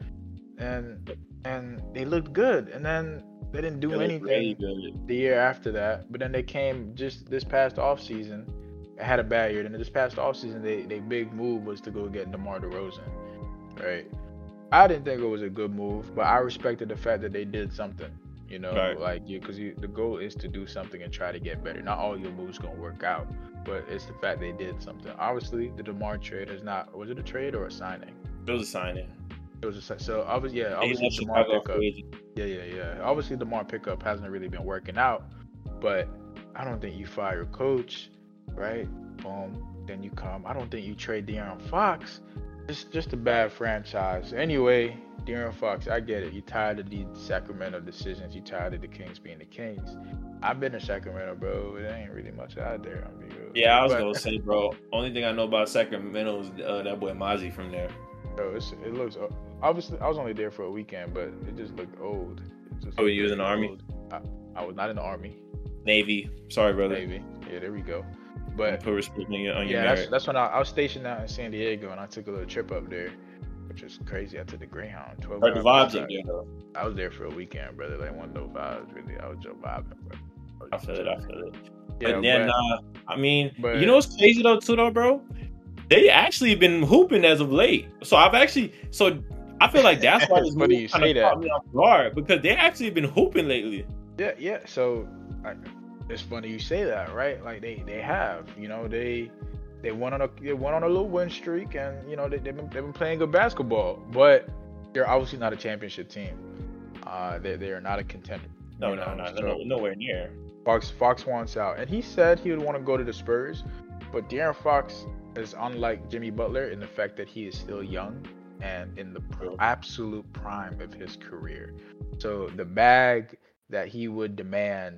A: and and they looked good. And then they didn't do they anything the year after that. But then they came just this past offseason. They had a bad year. Then this past offseason, they they big move was to go get DeMar DeRozan, right? I didn't think it was a good move, but I respected the fact that they did something. You know, right. like you, because the goal is to do something and try to get better. Not all your moves gonna work out, but it's the fact they did something. Obviously, the DeMar trade is not. Was it a trade or a signing?
B: It was a signing.
A: It was a so obviously yeah. Obviously DeMar pickup. Yeah, yeah, yeah. Obviously DeMar pickup hasn't really been working out, but I don't think you fire your coach, right? Boom. Then you come. I don't think you trade De'Aaron Fox. It's just a bad franchise. Anyway, De'Aaron Fox, I get it. You're tired of these Sacramento decisions. You're tired of the Kings being the Kings. I've been in Sacramento, bro. It ain't really much out there. I mean,
B: yeah, I was but, gonna say, bro. Only thing I know about Sacramento is uh, that boy Mozzie from there.
A: Bro, it's, it looks obviously. I was only there for a weekend, but it just looked old. It just
B: oh, you was in the army?
A: I, I was not in the army.
B: Navy. Sorry, brother.
A: Navy. Yeah, there we go. But
B: put respect on your, on your
A: yeah,
B: merit.
A: that's, that's when I, I was stationed out in San Diego, and I took a little trip up there, which was crazy. I took the Greyhound. twelve
B: Heard the vibes up there, though.
A: I was there for a weekend, brother. Like, one of those vibes, really. I was just vibing, bro.
B: I, I feel it. I feel it.
A: Yeah,
B: but then,
A: but,
B: uh, I mean,
A: but,
B: you know what's crazy though, too, though, bro? They actually been hooping as of late. So I've actually, so I feel like that's why this
A: movie kind of
B: caught me off guard, because they actually been hooping lately.
A: Yeah, yeah. So I, it's funny you say that, right? Like they, they have, you know, they they went on a they went on a little win streak, and you know they, they've been they've been playing good basketball, but they're obviously not a championship team. Uh, they they are not a contender.
B: No, no, no, so, no, nowhere near.
A: Fox Fox wants out, and he said he would want to go to the Spurs, but De'Aaron Fox is unlike Jimmy Butler in the fact that he is still young and in the pr- absolute prime of his career. So the bag that he would demand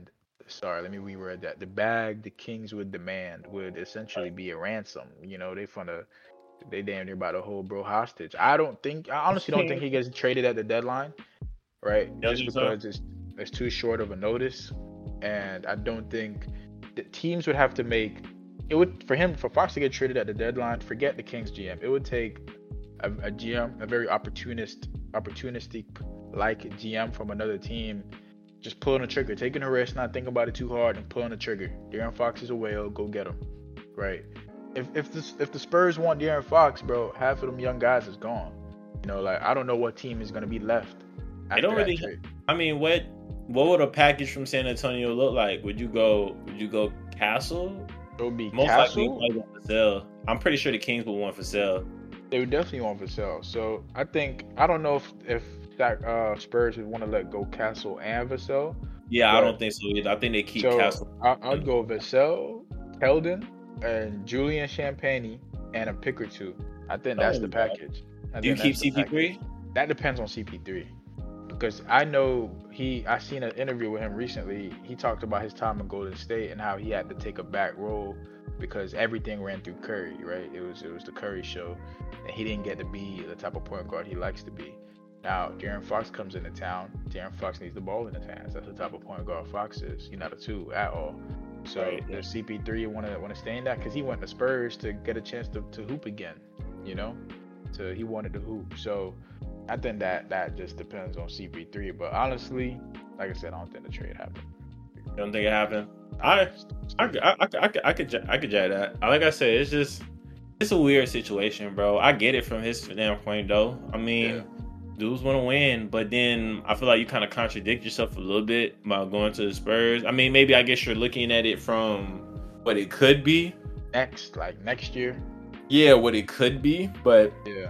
A: sorry, let me reword that. The bag the Kings would demand would essentially be a ransom. You know, they finna they damn near about to hold bro hostage. I don't think I honestly don't think he gets traded at the deadline, right?
B: You don't
A: Just
B: think so?
A: because it's it's too short of a notice, and I don't think the teams would have to make it would for him for Fox to get traded at the deadline. Forget the Kings G M. It would take a, a G M, a very opportunist, opportunistic like G M from another team, just pulling the trigger, taking a risk, not thinking about it too hard, and pulling the trigger. De'Aaron Fox is a whale. Go get him, right? If if the if the Spurs want De'Aaron Fox, bro, half of them young guys is gone. You know, like I don't know what team is gonna be left
B: They
A: after
B: don't
A: that
B: really.
A: trade.
B: I mean, what what would a package from San Antonio look like? Would you go? Would you go Castle?
A: It would be
B: Most likely,
A: Castle.
B: you want for sale. I'm pretty sure the Kings would want for sale.
A: They would definitely want for sale. So I think I don't know if if that uh, Spurs would want to let go Castle and Vassell.
B: Yeah, I
A: But
B: don't think so either. I think they keep
A: so
B: Castle.
A: I, I'd go Vassell, Keldon, and Julian Champagny, and a pick or two. I think that's
B: Oh,
A: the
B: God.
A: package. I
B: Do you
A: think
B: keep
A: that's the
B: C P three?
A: package. That depends on C P three. Because I know he, I seen an interview with him recently. He talked about his time in Golden State and how he had to take a back role because everything ran through Curry, right? It was it was the Curry show, and he didn't get to be the type of point guard he likes to be. Now, De'Aaron Fox comes into town. De'Aaron Fox needs the ball in his hands. That's the type of point guard Fox is. He's not a two at all. So
B: Right, yeah.
A: does C P three want to want to stay in that? Because he went to Spurs to get a chance to, to hoop again, you know? So he wanted to hoop. So I think that that just depends on C P three. But honestly, like I said, I don't think the trade happened.
B: You don't think it happened? I, I, I, I, I, could- I could, I could judge that. Like I said, it's just, it's a weird situation, bro. I get it from his standpoint, though. I mean,
A: Yeah.
B: dudes want to win, but then I feel like you kind of contradict yourself a little bit about going to the Spurs. I mean, maybe I guess you're looking at it from what it could be.
A: Next, like next year.
B: Yeah, what it could be, but
A: Yeah.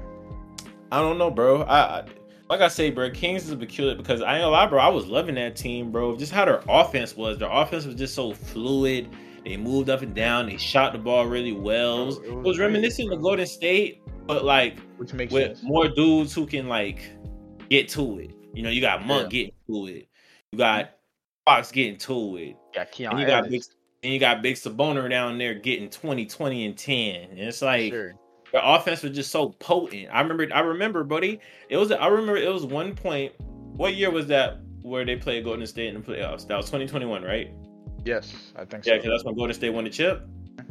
B: I don't know, bro. I, I like I say, bro, Kings is peculiar because I ain't gonna lie, bro. I was loving that team, bro. Just how their offense was. Their offense was just so fluid. They moved up and down. They shot the ball really well. It was,
A: It was
B: it was
A: great,
B: reminiscent
A: bro.
B: of Golden State, but like
A: Which makes
B: with
A: sense.
B: more dudes who can like get to it. You know, you got Monk
A: Yeah.
B: getting to it. You got Fox getting to it.
A: Yeah, Keon
B: And you got big,
A: Ellis.
B: and you got Big Saboner down there getting twenty, twenty, and ten. And it's like
A: Sure.
B: the offense was just so potent. I remember, I remember, buddy. It was, I remember, it was one point. What year was that where they played Golden State in the playoffs? That was twenty twenty-one, right?
A: Yes, I think
B: Yeah,
A: so.
B: because that's when Golden State won the chip.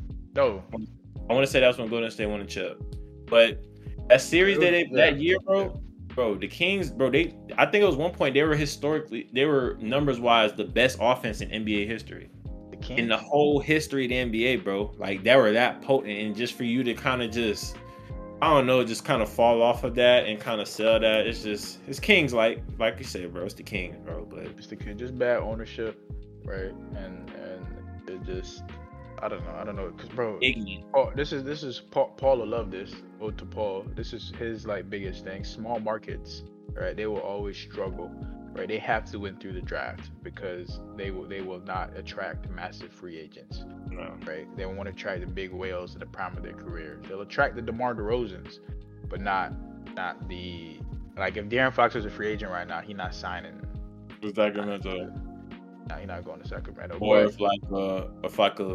A: No.
B: I want to say that's when Golden State won the chip. But that series that they,
A: Yeah.
B: that year, bro, bro, the Kings, bro, they, I think it was one point they were historically, they were numbers wise the best offense in N B A history.
A: The King.
B: In the whole history of the N B A, bro. Like, they were that potent. And just for you to kind of just, I don't know, just kind of fall off of that and kind of sell that. It's just, it's Kings, like like you said, bro. It's the Kings, bro. But
A: It's the King. Just bad ownership, right? And and it just, I don't know. I don't know. Cause bro,
B: ignorant.
A: Paul, this is this is Paul. Paul will love this. Ode to Paul. This is his like biggest thing. Small markets, right? They will always struggle, right? They have to win through the draft because they will they will not attract massive free agents,
B: No.
A: right? They won't attract the big whales at the prime of their career. They'll attract the DeMar DeRozans, but not not the like if De'Aaron Fox was a free agent right now, he not signing.
B: With Sacramento.
A: Nah, he not going to Sacramento.
B: Or
A: But
B: if like uh if like a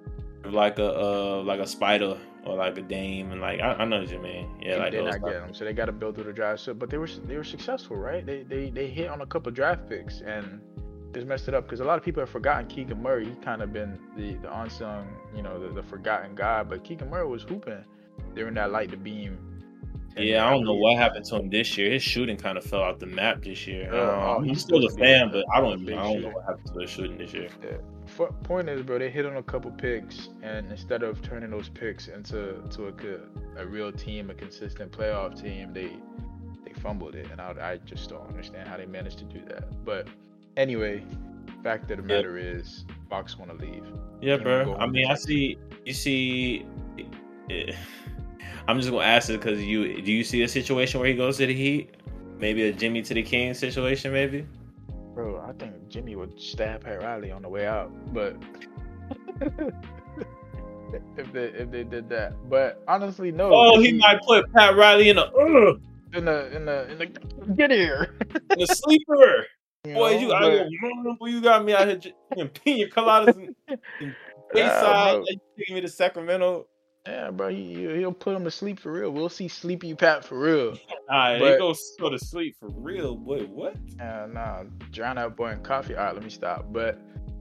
B: if like a uh like a spider or like a dame and like I, I know what you mean. Yeah,
A: they,
B: like
A: they're
B: those
A: not
B: type-
A: getting them, so they got to build through the draft. So, but they were they were successful, right? They they they hit on a couple draft picks and just messed it up because a lot of people have forgotten Keegan Murray. He kind of been the the unsung, you know, the, the forgotten guy. But Keegan Murray was hooping during that light to beam.
B: Yeah, I don't know what happened to him this year. His shooting kind of fell out the map this year.
A: Oh, oh,
B: Um,
A: he's
B: he's still a
A: supposed to be
B: fan,
A: a-
B: but I don't,
A: a big
B: I don't know
A: shooter.
B: what happened to his shooting this year.
A: Yeah. F- point is, bro, they hit on a couple picks, and instead of turning those picks into to a co- a real team, a consistent playoff team, they they fumbled it, and I, I just don't understand how they managed to do that. But anyway, fact of the
B: Yeah.
A: matter is, Fox want to leave.
B: Yeah,
A: Team
B: bro.
A: go
B: I
A: on
B: mean,
A: the
B: I see. You see. eh, I'm just gonna ask it because you do you see a situation where he goes to the Heat? Maybe a Jimmy to the King situation, maybe.
A: Bro, I think Jimmy would stab Pat Riley on the way out, but if they if they did that, but honestly, no.
B: Oh,
A: 'cause
B: he might put Pat Riley in a uh,
A: in the in the in the get here.
B: in a sleeper.
A: You
B: Boy, you
A: know,
B: I
A: but
B: go, boy, you got me out here drinking pina coladas and, and
A: yeah,
B: Bayside.
A: bro.
B: Like, you taking me to Sacramento.
A: Yeah, bro. He he- he'll put him to sleep for real. We'll see Sleepy Pat for real.
B: All right, they
A: But
B: go go to sleep for real, boy. What?
A: uh, nah, drown that boy in coffee. All right, let me stop. But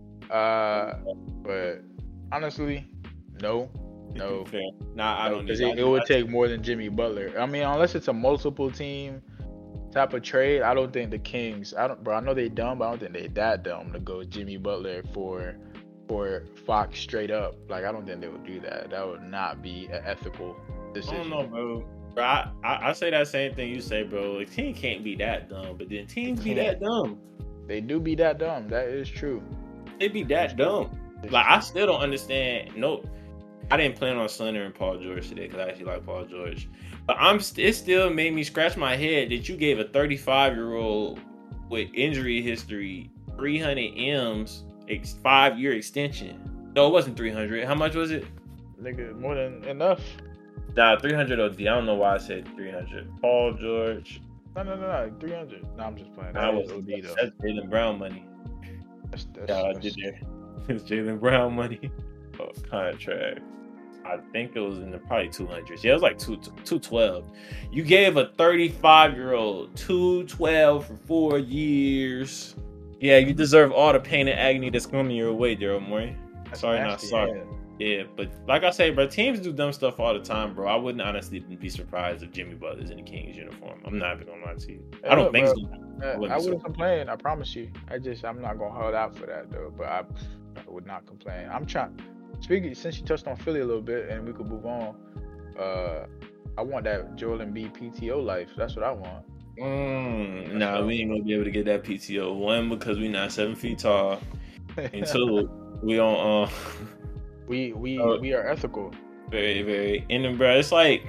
A: uh, but honestly, no, no,
B: Fair. Nah, I
A: no,
B: don't
A: because
B: need. I
A: it, it
B: just,
A: would
B: I just,
A: take more than Jimmy Butler. I mean, unless it's a multiple team type of trade, I don't think the Kings. I don't, bro. I know they dumb, but I don't think they that dumb to go Jimmy Butler for for Fox straight up. Like, I don't think they would do that. That would not be an ethical
B: I
A: decision.
B: don't know, bro. Bro, I, I, I say that same thing you say, bro. Like, team can't be that dumb, but then teams be that
A: can't.
B: dumb.
A: They do be that dumb. That is true.
B: They be that dumb.
A: It's
B: Like,
A: true.
B: I still don't understand. No, I didn't plan on slandering Paul George today because I actually like Paul George. But I'm st- it still made me scratch my head that you gave a thirty-five year old with injury history three hundred M's ex- five year extension. No, it wasn't three hundred. How much was it?
A: Nigga, more than enough.
B: Nah, three hundred O D. I don't know why I said three hundred. Paul George.
A: No, no, no, no. three hundred. No, I'm just playing.
B: That
A: That
B: was
A: is O D, though.
B: that's Jaylen Brown money.
A: That's, that's,
B: Yeah, I
A: that's,
B: did there. It's Jaylen Brown money. Oh, contract. I think it was in the probably two hundreds. Yeah, it was like two two twelve. You gave a thirty-five year old two twelve for four years. Yeah, you deserve all the pain and agony that's coming your way, Daryl Morey.
A: that's
B: Sorry,
A: nasty,
B: not sorry.
A: yeah.
B: Yeah, but like I say, bro, teams do dumb stuff all the time, bro. I wouldn't honestly be surprised if Jimmy Butler's in the Kings uniform. I'm not even gonna lie to you.
A: Hey,
B: I don't
A: look,
B: think
A: bro,
B: so.
A: uh,
B: I wouldn't
A: I
B: be
A: wouldn't
B: surprised.
A: complain. I promise you. I just, I'm not gonna hold out for that though. But I, I would not complain. I'm trying. Speaking, since you touched on Philly a little bit, and we could move on. Uh, I want that Joel Embiid P T O life. That's what I want.
B: Mm, nah, we ain't gonna be able to get that P T O. One, because we not seven feet tall, and two, we don't. Uh,
A: we we
B: uh,
A: we are ethical.
B: very very. And then, bro, it's like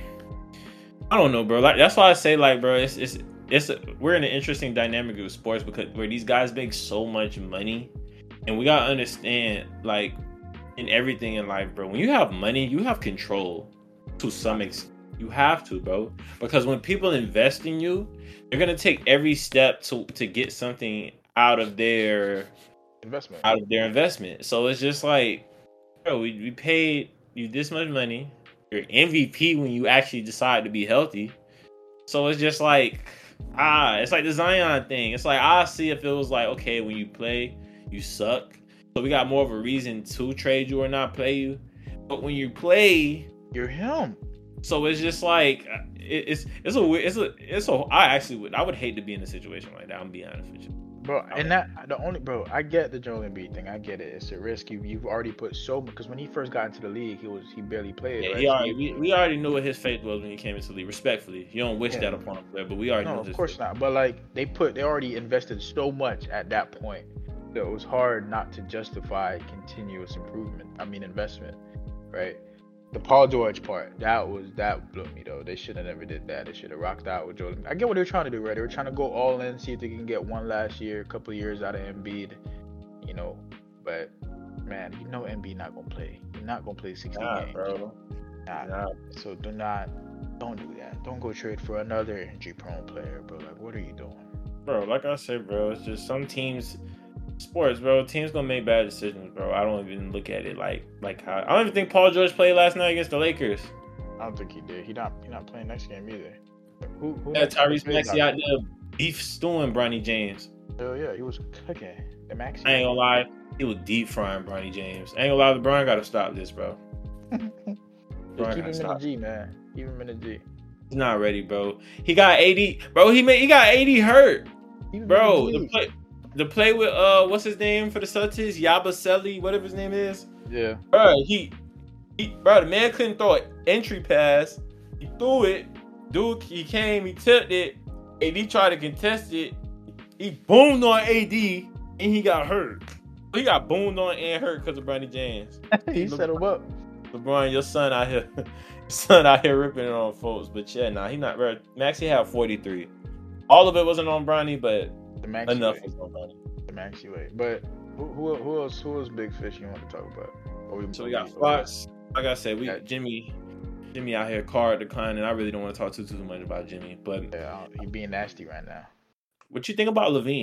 B: I don't know, bro. Like that's why I say, like, bro, it's it's it's a, we're in an interesting dynamic of sports because where these guys make so much money, and we gotta understand, like, in everything in life, bro. When you have money, you have control to some extent. You have to, bro, because when people invest in you, they're gonna take every step to to get something out of their
A: Investment.
B: out of their investment. So it's just like, bro, we, we paid you this much money. You're M V P when you actually decide to be healthy. So it's just like, ah, it's like the Zion thing. It's like, I see if it was like, okay, when you play, you suck. So we got more of a reason to trade you or not play you. But when you play,
A: You're him.
B: so it's just like it, it's it's a weird- it's a it's a I actually would I would hate to be in a situation like that. I'm being honest with you,
A: Bro, and that the only bro, I get the Joel Embiid thing. I get it. It's a risk. You you've already put so because when he first got into the league, he was he barely played.
B: Yeah,
A: right?
B: he
A: So
B: already we, we already knew what his fate was when he came into the league. Respectfully, you don't wish
A: Yeah.
B: that upon a player, but we already
A: No,
B: knew
A: of
B: his
A: course
B: fate.
A: not. But like they put, they already invested so much at that point that it was hard not to justify continuous improvement. I mean investment, right? The Paul George part, that was that blew me though. They should have never did that. They should have rocked out with Jordan. I get what they were trying to do, right? They were trying to go all in, see if they can get one last year, a couple of years out of Embiid, you know. But man, you know Embiid not gonna play. He's not gonna play sixty
B: Nah,
A: games.
B: bro.
A: Nah.
B: Nah.
A: So do not, don't do that. Don't go trade for another injury-prone player, bro. Like, what are you doing?
B: Bro, like I said, bro, it's just some teams, sports, bro. Teams gonna make bad decisions, bro. I don't even look at it like like how. I don't even think Paul George played last night against the Lakers.
A: I don't think he did. He not he not playing next game either. Who who?
B: Yeah, Tyrese
A: who-
B: Maxey out there beef stewing Bronny James.
A: Hell yeah, he was cooking the Maxey.
B: I ain't gonna lie, he was deep frying Bronny James. I ain't gonna lie, LeBron gotta stop this, bro.
A: Just
B: Bron
A: keep him
B: gotta
A: in the
B: stop.
A: G, man. Keep him in the G.
B: He's not ready, bro. He got A D, bro. He made he got A D hurt,
A: Keep him
B: bro.
A: in
B: The
A: the G.
B: play, the play with uh, what's his name for the Celtics? Yabusele, whatever his name is.
A: Yeah.
B: Bro, he, he, bro, the man couldn't throw an entry pass. He threw it. Dude, he came, he tipped it. A D tried to contest it. He boomed on A D, and he got hurt. He got boomed on and hurt because of Bronny James.
A: he set him up.
B: LeBron, your son out here, your son out here ripping it on folks. But yeah, nah, he not. Bro, Maxey had forty-three. All of it wasn't on Bronny, but
A: The Maxey
B: enough
A: way.
B: was on Bronny.
A: The Maxey way. But who, who who else who else big fish you want to talk about? Or we-
B: So
A: or
B: we got
A: or-
B: Fox. Like I said, we
A: Yeah.
B: Jimmy, Jimmy out here card declining. I really don't want to talk too too much about Jimmy. But
A: Yeah, he being nasty right now.
B: what you think about Levine?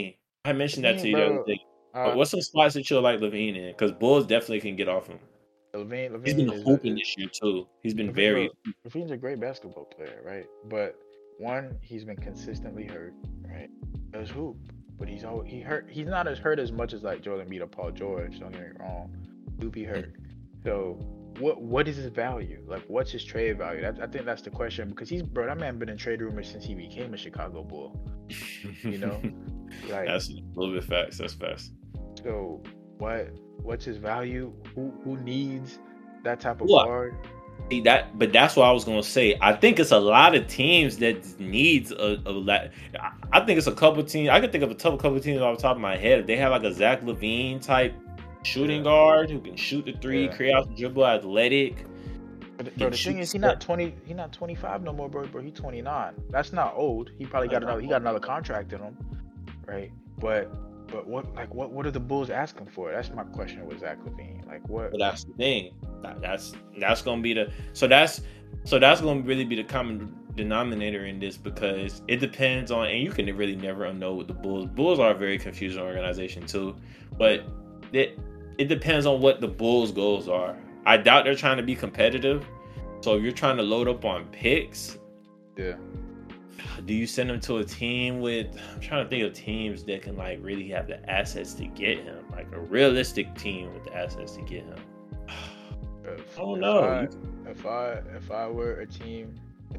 B: I mentioned that to
A: LaVine,
B: you the other
A: bro.
B: day. But
A: Uh,
B: what's some spots that you'll like LaVine in? Because Bulls definitely can get off him.
A: LaVine,
B: He's been
A: LaVine is, a,
B: hooping
A: is
B: this year too. He's been
A: LaVine,
B: very
A: bro. LaVine's a great basketball player, right? But one, he's been consistently hurt, right? Does hoop, but he's always he hurt. He's not as hurt as much as like Joel Embiid or Paul George. Don't get me wrong. Do be hurt. So what what is his value? Like, what's his trade value? That, I think that's the question because he's bro. That man been in trade rumors since he became a Chicago Bull. You know, like
B: that's a little bit facts. That's fast.
A: so. What what's his value? Who who needs that type of
B: What?
A: guard?
B: See that, but that's what I was gonna say. I think it's a lot of teams that needs a, a lot. I think it's a couple teams. I can think of a couple couple teams off the top of my head. If they have like a Zach LaVine type shooting
A: Yeah.
B: guard who can shoot the three,
A: Yeah.
B: create out the dribble, athletic.
A: But, bro, the thing is, he not twenty. He not twenty-five no more, bro. Bro, he twenty-nine. That's not old. He probably got another. He got another contract in him, right? But but what like what what are the Bulls asking for? That's my question with Zach LaVine. Like what?
B: But that's the thing. That, that's that's gonna be the so that's so that's gonna really be the common denominator in this because it depends on and you can really never know what the Bulls. Bulls are a very confusing organization too, but it it depends on what the Bulls' goals are. I doubt they're trying to be competitive. So if you're trying to load up on picks,
A: Yeah.
B: do you send him to a team with? I'm trying to think of teams that can like really have the assets to get him, like a realistic team with the assets to get him.
A: If,
B: I don't
A: if
B: know.
A: I,
B: You-
A: if I if I were a team,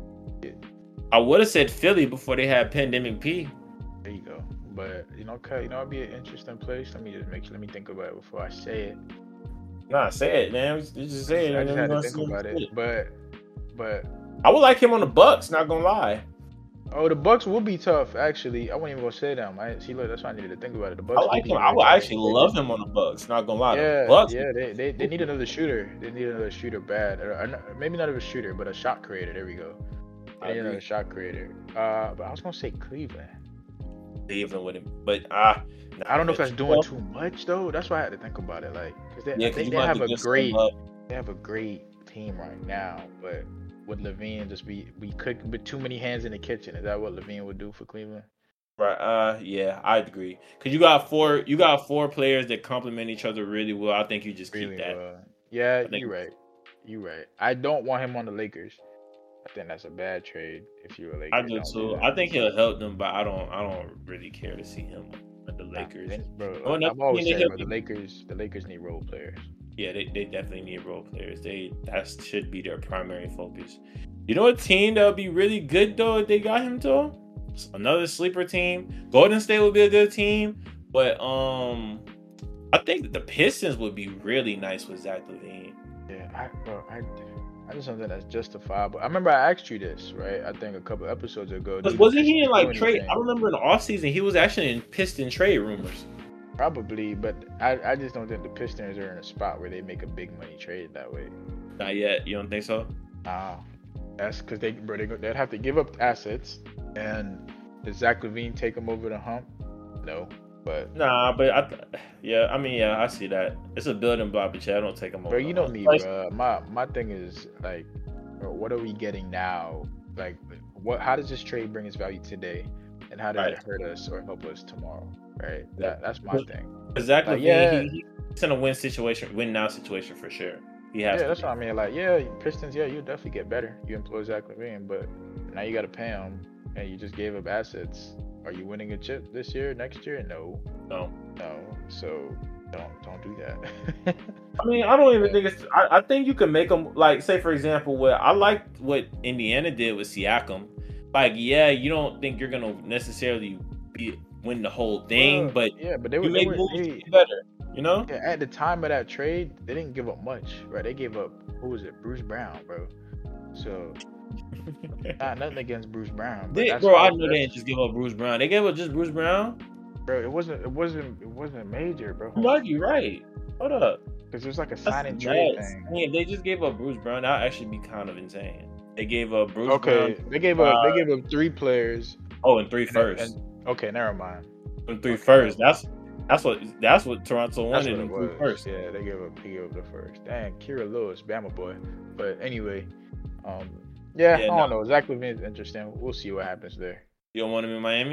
B: I would have said Philly before they had Pandemic P.
A: there you go. But you know, okay, you know, it'd be an interesting place. Let me just make sure. Let me think about it before I say it.
B: Nah, say it, man. You just say it.
A: I
B: and
A: just
B: then
A: had
B: we're
A: to
B: gonna
A: think
B: see
A: about
B: what
A: it. But but
B: I would like him on the Bucks. Not gonna lie.
A: oh, the Bucks will be tough. Actually, I wouldn't even go say them. I see. Look, that's why I needed to think about it. The
B: I
A: Bucks will
B: like
A: be
B: him. I
A: very
B: would
A: tough.
B: actually love him on the Bucks. Not gonna lie. The
A: Yeah,
B: Bucks.
A: yeah. They, they they need another shooter. They need another shooter bad. Or, or, maybe not a shooter, but a shot creator. There we go.
B: I
A: They need
B: agree.
A: another shot creator. Uh, but I was gonna say Cleveland.
B: Cleveland with him, but ah, nah,
A: I don't know if that's
B: man.
A: doing too much though. That's why I had to think about it. Like, cause they,
B: Yeah,
A: I
B: because
A: think
B: you
A: they
B: might
A: have
B: have
A: a
B: to get
A: great,
B: some up.
A: they have a great team right now. But would Levine just be we cook with too many hands in the kitchen? Is that what Levine would do for Cleveland?
B: Right. Uh. Yeah, I agree. Cause you got four. You got four players that complement each other really well. I think you just keep
A: Really
B: that.
A: well. Yeah,
B: I think-
A: you're right. You're right. I don't want him on the Lakers. I think that's a bad trade if you're a Lakers.
B: I do
A: Don't
B: too.
A: that.
B: I think he'll help them, but I don't. I don't really care to see him with the
A: Nah,
B: Lakers.
A: then, bro,
B: Oh, another
A: I've always
B: team they
A: said,
B: help
A: bro, the
B: you-
A: Lakers, the Lakers need role players.
B: Yeah, they, they definitely need role players. They that should be their primary focus. You know, a team that would be really good though if they got him to another sleeper team. Golden State would be a good team, but um, I think that the Pistons would be really nice with Zach LaVine.
A: Yeah, I, bro, I, I do something that's justifiable. I remember I asked you this, right? I think a couple episodes ago.
B: But
A: do the
B: wasn't he in
A: Pistons
B: like
A: do
B: trade?
A: anything?
B: I remember in the offseason he was actually in Piston trade rumors.
A: Probably, but I, I just don't think the Pistons are in a spot where they make a big money trade that way.
B: Not yet. You don't think so?
A: Nah, that's because they, bro, they, they'd have to give up assets, and does Zach LaVine take them over the hump? No, but
B: Nah, but I, th- yeah, I mean, yeah, I see that. It's a building block, but yeah, I don't take them over.
A: bro, you know
B: the
A: me,
B: hump.
A: bro. My my thing is like, bro, what are we getting now? Like, what? How does this trade bring its value today, and how does
B: Right.
A: it hurt us or help us tomorrow? Right. That that's my thing.
B: Zach
A: Like,
B: LaVine,
A: yeah.
B: he, he's in a win situation, win now situation for sure. He has
A: Yeah,
B: to
A: that's
B: be.
A: what I mean. Like, yeah, Pistons, yeah, you'll definitely get better. You employ Zach LaVine, but now you got to pay him, and you just gave up assets. Are you winning a chip this year, next year? No,
B: No.
A: no. So don't don't do that.
B: I mean, I don't even think it's. I, I think you can make them like, say for example, what I liked what Indiana did with Siakam. Like, yeah, you don't think you're gonna necessarily be win the whole thing,
A: Well,
B: but
A: yeah, but they
B: you
A: were, they
B: make
A: were
B: moves to
A: they,
B: get better. You know?
A: yeah, at the time of that trade, they didn't give up much, right? They gave up who was it, Bruce Brown, bro. So not nothing against Bruce Brown, but
B: They,
A: that's
B: bro,
A: how-
B: I know they
A: that's-
B: didn't just give up Bruce Brown. They gave up just Bruce Brown.
A: bro. It wasn't it wasn't it wasn't major, bro.
B: You might be right. Hold up.
A: Because it was like a
B: That's
A: sign and trade
B: nuts.
A: thing.
B: I mean, if they just gave up Bruce Brown, that'd actually be kind of insane. They gave up Bruce
A: Okay,
B: Brown.
A: they gave up
B: uh,
A: they gave up three players.
B: Oh, and three
A: and-
B: first.
A: and- okay, never mind.
B: And three
A: okay.
B: first. That's that's what that's what Toronto
A: That's
B: wanted.
A: what it
B: in three
A: was.
B: first.
A: Yeah, they gave up they gave up the first. Dang, Kira Lewis, Bama boy. But anyway, um, yeah,
B: Yeah,
A: I don't
B: no.
A: know. Zach LaVine is interesting. We'll see what happens there.
B: You don't want him in Miami?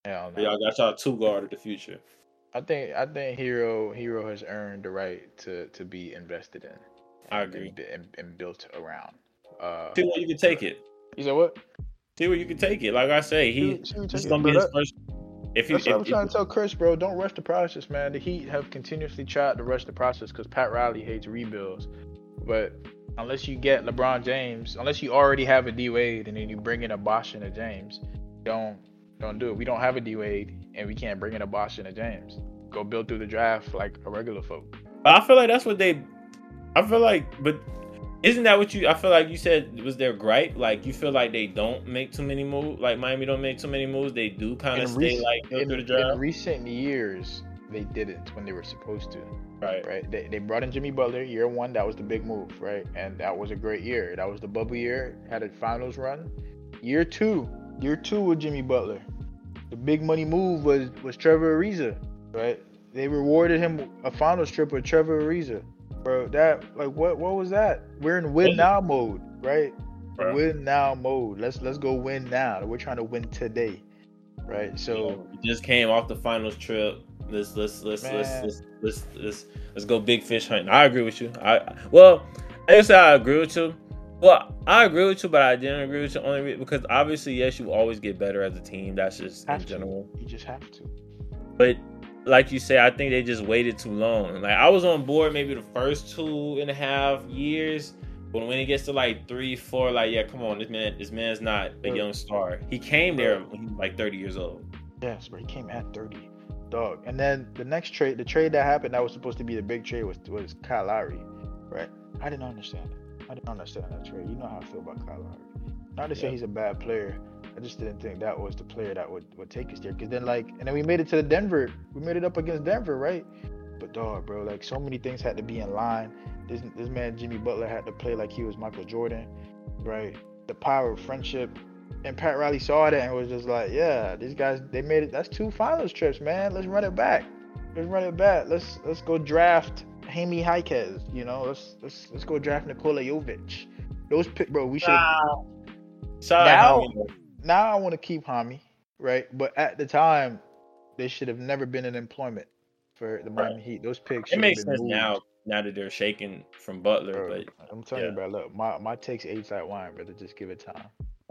A: Hell
B: So
A: no.
B: y'all got y'all two guard of the future.
A: I think I think Hero Hero has earned the right to to be invested in
B: I
A: and
B: agree.
A: and, and, and built around. Uh,
B: See where you can take it.
A: you said what?
B: See where you can take it. Like I say,
A: See,
B: he
A: what- see what
B: this is
A: take it,
B: gonna be
A: bro.
B: his
A: That,
B: first. If you
A: that's what I
B: if,
A: was
B: if
A: trying to tell Chris, bro. Don't rush the process, man. The Heat have continuously tried to rush the process because Pat Riley hates rebuilds. But unless you get LeBron James, unless you already have a D Wade and then you bring in a Bosh and a James, don't don't do it. We don't have a D Wade and we can't bring in a Bosh and a James. Go build through the draft like a regular folk.
B: but I feel like that's what they. I feel like, but isn't that what you? I feel like you said was their gripe. Like you feel like they don't make too many moves. Like Miami don't make too many moves. They do kind of
A: In
B: stay
A: recent
B: like go through
A: in
B: the
A: in
B: draft.
A: recent years, they didn't when they were supposed to.
B: Right.
A: Right? They, they brought in Jimmy Butler year one. That was the big move, right? And that was a great year. That was the bubble year. Had a finals run. Year two, year two with Jimmy Butler. The big money move was was Trevor Ariza, right? They rewarded him a finals trip with Trevor Ariza, bro. That like what what was that? We're in win now mode, right?
B: Bro.
A: Win now mode. Let's let's go win now. We're trying to win today, right? So.
B: Yeah, we just came off the finals trip. Let's let's let's let's
A: Man.
B: let's let's let's let's go big fish hunting. I agree with you. I well, I guess I agree with you. Well, I agree with you, but I didn't agree with you only re- because obviously, yes, you always get better as a team. That's just
A: Have
B: in
A: to.
B: general.
A: You just have to.
B: But like you say, I think they just waited too long. Like I was on board maybe the first two and a half years, but when it gets to like three, four, like yeah, come on, this man, this man's not a
A: Bro.
B: young star. He came there
A: Bro.
B: when he was like thirty years old.
A: Yes, but he came at thirty, dog. And then the next trade, the trade that happened, that was supposed to be the big trade, was was Kyle Lowry, right? I didn't understand it. I didn't understand that trade. You know how I feel about Kyle Lowry. Not to say
B: Yeah.
A: he's a bad player. I just didn't think that was the player that would, would take us there. Cause then like, and then we made it to the Denver. We made it up against Denver, right? But dog, bro, like so many things had to be in line. This this man Jimmy Butler had to play like he was Michael Jordan, right? The power of friendship. And Pat Riley saw that and was just like, yeah, these guys, they made it. That's two finals trips, man. Let's run it back. Let's run it back. Let's let's go draft Jaime Jaquez. You know, let's let's let's go draft Nikola Jovic. Those pick, bro. We should.
B: Wow. Shout
A: Now-
B: out Jaime.
A: Now I want to keep Jaime, right? But at the time, they should have never been in employment for the Miami Heat. Those picks
B: It
A: should have
B: makes
A: been
B: sense
A: moved.
B: now, now that they're shaking from Butler,
A: Bro,
B: but
A: I'm telling
B: yeah.
A: you, bro. Look, my my takes age like wine, brother. Just give it time.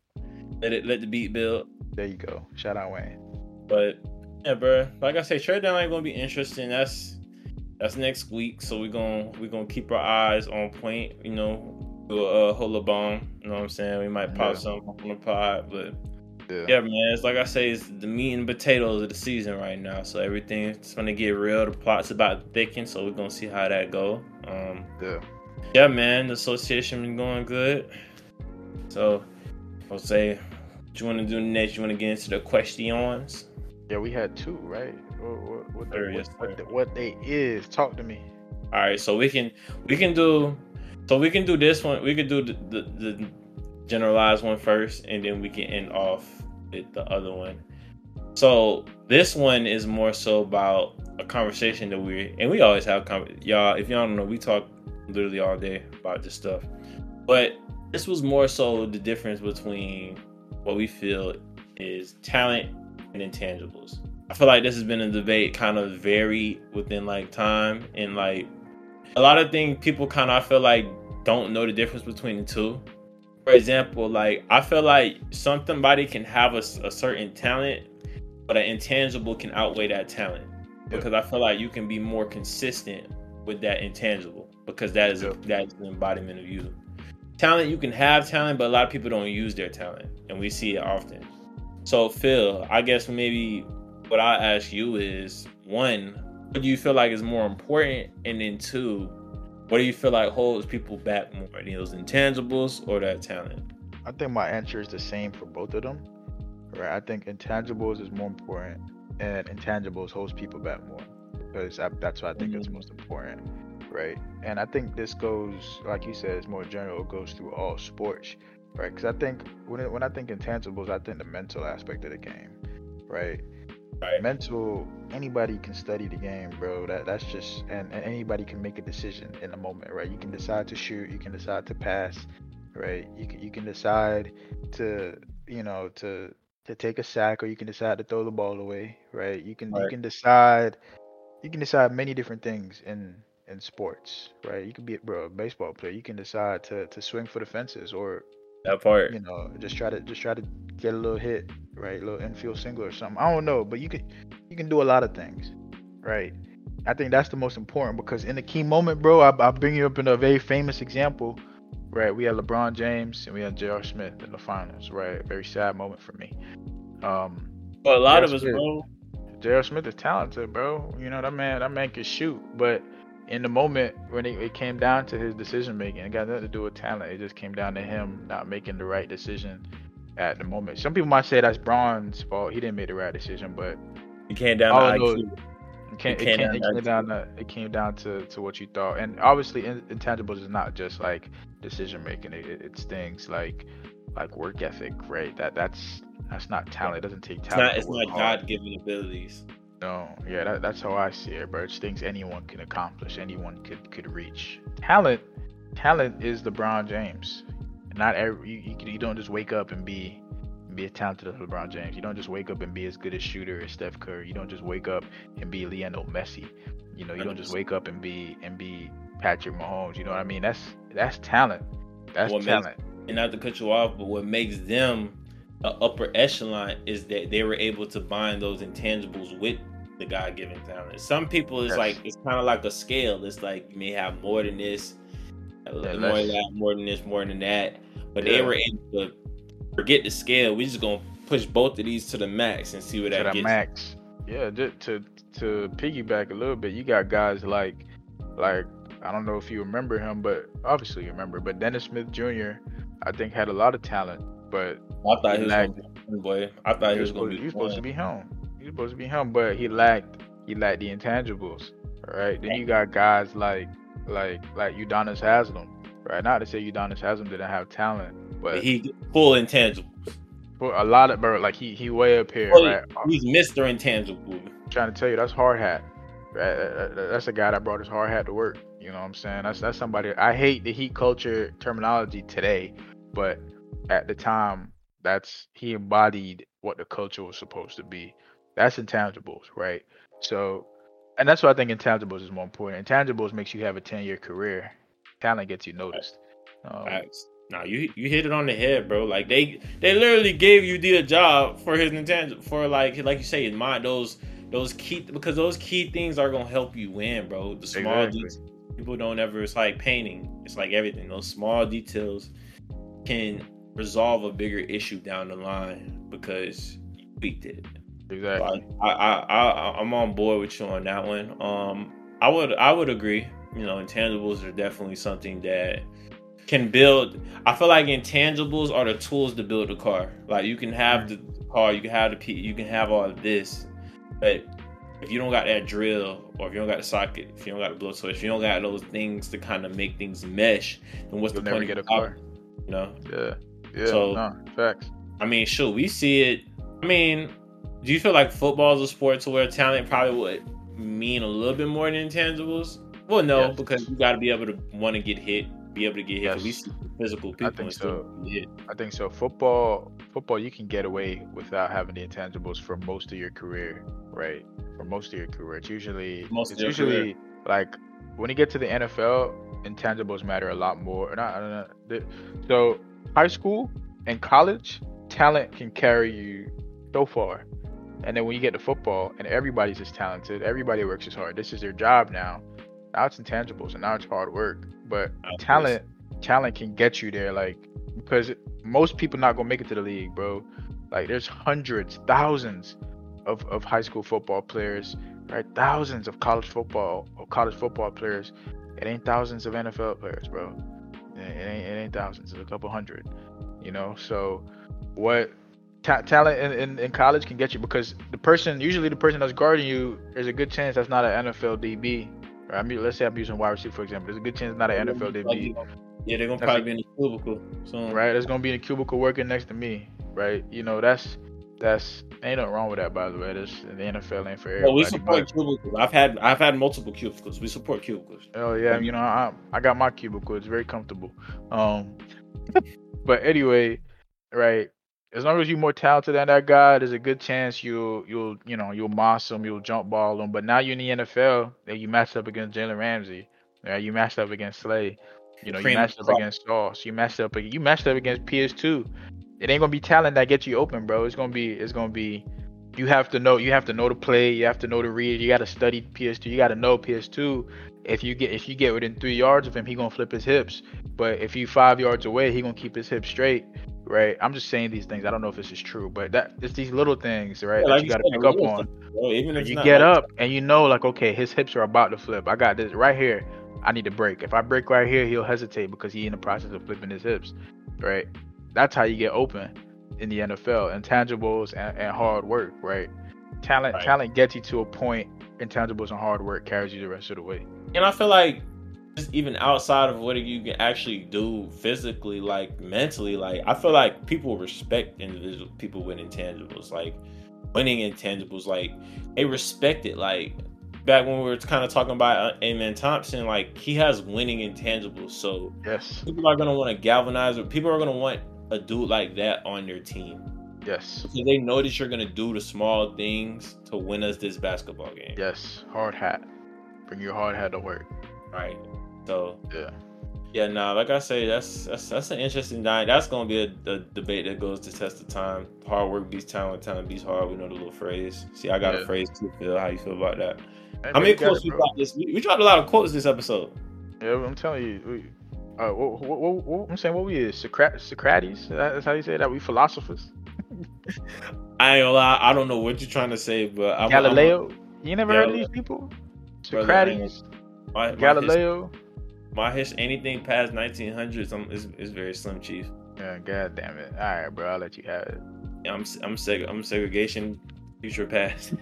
B: let it let the beat build.
A: There you go. Shout out Wayne.
B: But yeah, bro. Like I say, trade deadline gonna be interesting. That's that's next week, so we're gonna we're gonna keep our eyes on point. You know, do a uh, hold a bomb. You know what I'm saying? We might pop
A: Yeah.
B: something on the pod, but
A: Yeah.
B: yeah, man. It's like I say, it's the meat and potatoes of the season right now. So everything's gonna get real. The plot's about to thicken, so we're gonna see how that go. Um,
A: Yeah.
B: yeah, man. The association been going good. So I'll say, what you want to do next? You want to get into the questions?
A: Yeah, we had two, right? What what, what, the,
B: Sure,
A: what,
B: yes,
A: what,
B: sir.
A: the, what they is? Talk to me.
B: All right, so we can we can do so we can do this one. We could do the, the, the generalized one first, and then we can end off with the other one. So this one is more so about a conversation that we and we always have con- y'all. If y'all don't know, we talk literally all day about this stuff. But this was more so the difference between what we feel is talent and intangibles. I feel like this has been a debate kind of varied within like time and like a lot of things people kind of I feel like don't know the difference between the two. For example, like I feel like somebody can have a, a certain talent, but an intangible can outweigh that talent because I feel like you can be more consistent with that intangible because that is a,
A: Yep.
B: that is the embodiment of you. Talent, you can have talent, but a lot of people don't use their talent, and we see it often. So, Phil, I guess maybe what I ask you is one, what do you feel like is more important, and then two, what do you feel like holds people back more, those intangibles or that talent?
A: I think my answer is the same for both of them. Right? I think intangibles is more important, and intangibles holds people back more because I, that's what I think is most important. Right? And I think this goes, like you said, it's more general. It goes through all sports, right? Because I think when it, when I think intangibles, I think the mental aspect of the game, right?
B: Right.
A: Mental, anybody can study the game, bro. That that's just, and, and anybody can make a decision in the moment, right? You can decide to shoot, you can decide to pass, right? You can you can decide to, you know, to to take a sack, or you can decide to throw the ball away, right? You can you
B: Right.
A: can decide you can decide many different things in in sports, right? You could be bro, a baseball player. You can decide to to swing for the fences, or
B: That part.
A: you know, just try to just try to get a little hit, right? A little infield single or something. I don't know, but you can you can do a lot of things, right? I think that's the most important, because in the key moment, bro, I I bring you up in a very famous example, right? We had LeBron James and we had J R. Smith in the finals, right? Very sad moment for me. Um,
B: But a lot
A: J R.
B: of us,
A: Smith,
B: bro.
A: J R. Smith is talented, bro. You know that man, that man can shoot, but in the moment when it, it came down to his decision making, it got nothing to do with talent. It just came down to him not making the right decision at the moment. Some people might say that's Bron's fault. He didn't make the right decision, but
B: It came down to
A: I don't know.
B: I Q.
A: It came,
B: It
A: it
B: came
A: came,
B: down
A: it
B: to
A: came
B: I
A: down
B: Q.
A: to it came down to, to what you thought, and obviously in, intangibles is not just like decision making. It, it's things like like work ethic, right? That that's that's not talent. It doesn't take
B: It's not.
A: talent to
B: It's
A: work
B: not
A: hard.
B: God given abilities.
A: No, yeah, that, that's how I see it, bro. It's things anyone can accomplish, anyone could could reach. Talent, talent is LeBron James. Not every you, you, you don't just wake up and be be as talented as LeBron James. You don't just wake up and be as good a shooter as Steph Curry. You don't just wake up and be Lionel Messi. You know, you don't just wake up and be and be Patrick Mahomes. You know what I mean? That's that's talent. That's
B: What makes
A: talent.
B: and not to cut you off, but what makes them an upper echelon is that they were able to bind those intangibles with the God-given talent. Some people, it's
A: Yes.
B: like it's kind of like a scale. It's like you may have more than this,
A: Yeah,
B: more
A: less.
B: than that, more than this, more than that. But
A: Yeah.
B: they were able to forget the scale. We just gonna push both of these to the max and see where
A: To
B: that
A: the
B: gets.
A: max. Yeah, just to to piggyback a little bit, you got guys like like I don't know if you remember him, but obviously you remember. But Dennis Smith Junior, I think had a lot of talent, but
B: I thought
A: he
B: he was
A: lacked.
B: gonna be one boy. I thought
A: He
B: he
A: was
B: was gonna
A: supposed,
B: be
A: he was supposed to
B: one.
A: be him. He was supposed to be him, but he lacked he lacked the intangibles. All right. Then you got guys like like like Udonis Haslem, right? Not to say Udonis Haslem didn't have talent,
B: But
A: but
B: he full intangible.
A: for a lot of bro, like he he way up here,
B: Well,
A: right?
B: he's Mister Intangible.
A: Trying to tell you, that's hard hat. Right? That- that- That's a guy that brought his hard hat to work. You know what I'm saying? That's that's somebody. I hate the heat culture terminology today, but at the time, that's he embodied what the culture was supposed to be. That's intangibles, right? So, and that's why I think intangibles is more important. Intangibles makes you have a ten year career. Talent gets you noticed. Um,
B: Facts. Nah, you you hit it on the head, bro. Like they they literally gave you the job for his intangible for like like you say, mind those those key because those key things are gonna help you win, bro. The small
A: Exactly.
B: details people don't ever. It's like painting. It's like everything. Those small details can resolve a bigger issue down the line because you tweaked it.
A: exactly.
B: I, I, I, I'm on board with you on that one. Um, I would, I would agree. You know, intangibles are definitely something that can build. I feel like intangibles are the tools to build a car. Like you can have the car, you can have the P, you can have all of this, but if you don't got that drill, or if you don't got the socket, if you don't got the blow switch, if you don't got those things to kind of make things mesh, then what's
A: You'll
B: the
A: never
B: point
A: get a
B: of
A: car.
B: You know.
A: Yeah. Yeah.
B: So-
A: no, facts.
B: I mean, sure, we see it. I mean, do you feel like football is a sport to where talent probably would mean a little bit more than intangibles? Well, no,
A: Yes.
B: because you got to be able to want to get hit, be able to get hit. 'Cause We
A: Yes.
B: see physical people
A: think
B: and still
A: so.
B: get hit.
A: I think so. Football, football, you can get away without having the intangibles for most of your career, right? For most of your career, it's usually
B: Most of
A: it's
B: your
A: usually like when you get to the N F L, intangibles matter a lot more. Not, not, not, so high school and college, talent can carry you so far, and then when you get to football, and everybody's as talented, everybody works as hard. This is their job now. Now it's intangibles, and now it's hard work. But
B: Obviously.
A: talent, talent can get you there, like because most people not gonna make it to the league, bro. Like there's hundreds, thousands of, of high school football players, right? Thousands of college football or college football players. It ain't thousands of N F L players, bro. It ain't, it ain't thousands. It's a couple hundred, you know. So what ta- talent in, in, in college can get you, because the person, usually the person that's guarding you, there's a good chance that's not an N F L D B. Right? I mean, let's say I'm using wide receiver for example. There's a good chance it's not an N F L D B.
B: Yeah, they're gonna
A: That's
B: probably
A: a-
B: be in the cubicle. So
A: Right? There's gonna be in a cubicle working next to me, right? You know, that's that's ain't nothing wrong with that, by the way. This the N F L ain't for everybody.
B: Well, we
A: but-
B: support cubicles. I've had I've had multiple cubicles. We support cubicles.
A: Oh yeah, you know, I I got my cubicle. It's very comfortable. Um, but anyway, right? as long as you're more talented than that guy, there's a good chance you'll you'll you know you'll moss him, you'll jump ball him. But now you're in the N F L, and you matched up against Jalen Ramsey, yeah, you matched up against Slay, you
B: The
A: know, you
B: cream of
A: matched
B: the
A: up
B: crop.
A: against Sauce, you matched up you matched up against P S two. It ain't gonna be talent that gets you open, bro. It's gonna be it's gonna be you have to know you have to know the play, you have to know the read, you gotta study P S two, you gotta know P S two. If you get if you get within three yards of him, he gonna flip his hips. But if you five yards away, he gonna keep his hips straight. Right, I'm just saying these things. I don't know if this is true, but that it's these little things, right,
B: Yeah,
A: that
B: like
A: you
B: you
A: got
B: said,
A: to
B: the
A: pick up
B: little stuff,
A: on.
B: bro. Even if
A: When
B: it's
A: you
B: not
A: get
B: like
A: up and you know, like, okay, his hips are about to flip. I got this right here. I need to break. If I break right here, he'll hesitate because he in the process of flipping his hips, right? That's how you get open in the N F L. Intangibles and, and hard work, right? Talent,
B: right.
A: talent gets you to a point. Intangibles and hard work carries you the rest of the way.
B: And I feel like just even outside of what you can actually do physically, like mentally, like I feel like people respect individual people with intangibles, like winning intangibles, like they respect it. Like back when we were kind of talking about uh, Amen Thompson, like he has winning intangibles, so
A: Yes,
B: people are gonna want to galvanize, or people are gonna want a dude like that on their team.
A: yes,
B: Because they know that you're gonna do the small things to win us this basketball game.
A: yes. Hard hat. Bring your hard hat to work.
B: Right. So
A: Yeah.
B: yeah, nah, like I say, that's that's that's an interesting night. That's gonna be a, a debate that goes to test of time. Hard work beats talent, talent beats hard. We know the little phrase. See, I got
A: Yeah.
B: a phrase too, Phil. How you feel about that?
A: Hey,
B: How
A: man,
B: many
A: you got
B: quotes
A: it,
B: we
A: bro.
B: got this? We, we dropped a lot of quotes this episode.
A: Yeah, I'm telling you. We, uh, what, what, what, what, I'm saying what we is Socrat- Socrates. That's how you say that. We philosophers.
B: I ain't gonna lie, I don't know what you're trying to say, but I'm
A: Galileo. You never heard of
B: Galileo.
A: these people?
B: Brother, I ain't
A: Socrates,
B: My, my
A: Galileo.
B: his, my his anything past nineteen hundreds um, is is very slim, chief.
A: Yeah, god damn it. All right, bro. I'll let you have it.
B: I'm I'm seg- I'm segregation, future past.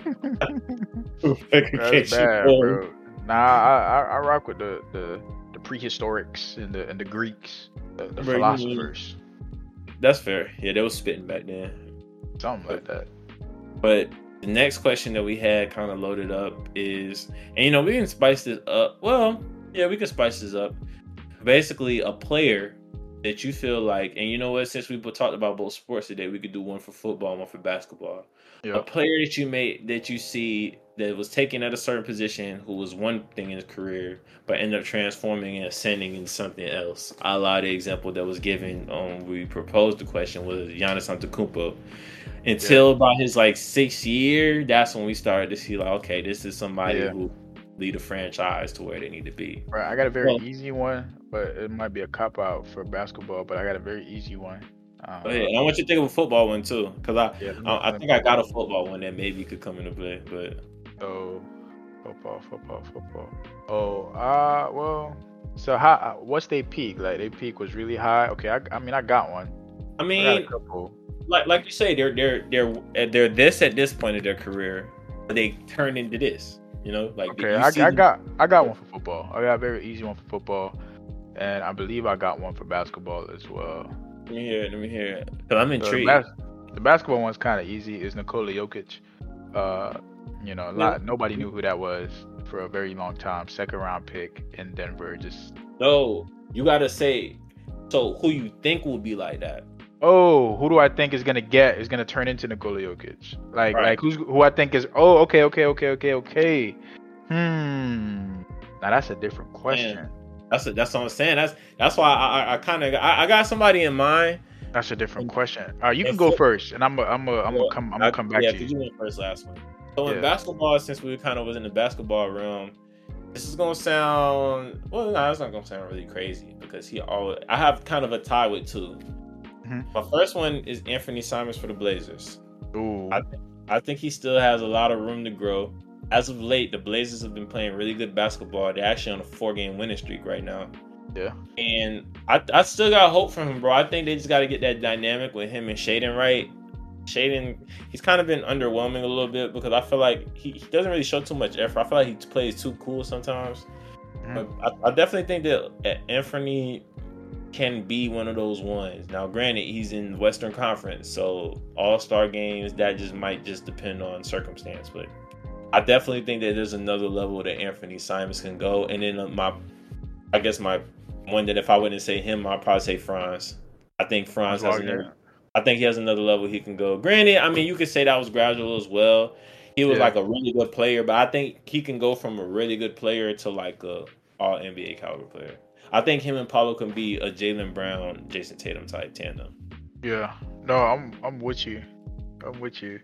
A: That's bad, bro. Nah, I, I I rock with the the the prehistorics and the and the Greeks, the, the
B: Bro, you mean-
A: philosophers,
B: That's fair. Yeah, they was spitting back then.
A: something like that.
B: But the next question that we had kind of loaded up is, and you know, we can spice this up. Well, yeah, we can spice this up. Basically, a player that you feel like, and you know what, since we both talked about both sports today, we could do one for football, one for basketball. A
A: Yep.
B: player that you made that you see that was taken at a certain position, who was one thing in his career, but ended up transforming and ascending into something else. A lot of the example that was given when we proposed the question was Giannis Antetokounmpo. Until
A: Yeah.
B: about his like sixth year, that's when we started to see like, okay, this is somebody
A: Yeah.
B: who lead a franchise to where they need to be.
A: Right, I got a very
B: Well-
A: easy one, but it might be a cop out for basketball. But I got a very easy one. Um,
B: Go ahead. And I want you to think of a football one too, because I,
A: Yeah, let me-
B: I I
A: let
B: think
A: me-
B: I got a football one that maybe could come into play. But
A: So, football, football, football. Oh, uh, well, so how? uh, What's their peak? Like their peak was really high. Okay, I, I mean, I got one.
B: I
A: I got
B: mean,
A: a couple.
B: like like you say, they're they're they're they're this at this point of their career, but they turn into this. You know, like
A: Okay,
B: you
A: I,
B: see
A: I
B: them-
A: got I got one for football. I got a very easy one for football, and I believe I got one for basketball as well.
B: Let me hear it. Let me hear it. Cause I'm
A: The,
B: intrigued.
A: bas- the basketball one's kind of easy. Is Nikola Jokic. Uh, you know, a lot. Nobody knew who that was for a very long time. Second round pick in Denver. Just
B: No, you gotta say. So who you think will be like that?
A: oh, who do I think is gonna get is gonna turn into Nikola Jokic? Like
B: Right.
A: like who's who I think is oh okay okay okay okay okay. Hmm. Now that's a different question.
B: That's a, that's what I'm saying. That's that's why I I, I kind of I, I got somebody in mind.
A: That's a different question. Uh, you
B: And
A: can go
B: foot-
A: first, and I'm a, I'm a, I'm gonna come I'm gonna come back
B: yeah,
A: to
B: because
A: you.
B: you went first last one. So in
A: Yeah.
B: basketball, since we kind of was in the basketball realm, this is gonna sound well. No, it's not gonna sound really crazy because he always. I have kind of a tie with two.
A: Mhm.
B: My first one is Anthony Simons for the Blazers.
A: Ooh.
B: I, I think he still has a lot of room to grow. As of late, the Blazers have been playing really good basketball. They're actually on a four-game winning streak right now.
A: Yeah.
B: And I, I still got hope for him, bro. I think they just got to get that dynamic with him and Shaden right. Shaden, he's kind of been underwhelming a little bit because I feel like he, he doesn't really show too much effort. I feel like he plays too cool sometimes.
A: Mhm.
B: But I, I definitely think that Anthony can be one of those ones. Now, granted, he's in the Western Conference, so All-Star games, that just might just depend on circumstance. But I definitely think that there's another level that Anthony Simons can go. And then my, I guess my one that if I wouldn't say him, I'd probably say Franz. I think Franz has
A: Wagner.
B: another, I think he has another level he can go. Granted, I mean, you could say that was gradual as well. He was
A: Yeah.
B: like a really good player, but I think he can go from a really good player to like a all N B A caliber player. I think him and Paulo can be a Jaylen Brown, Jason Tatum type tandem.
A: Yeah. No, I'm I'm with you. I'm with you.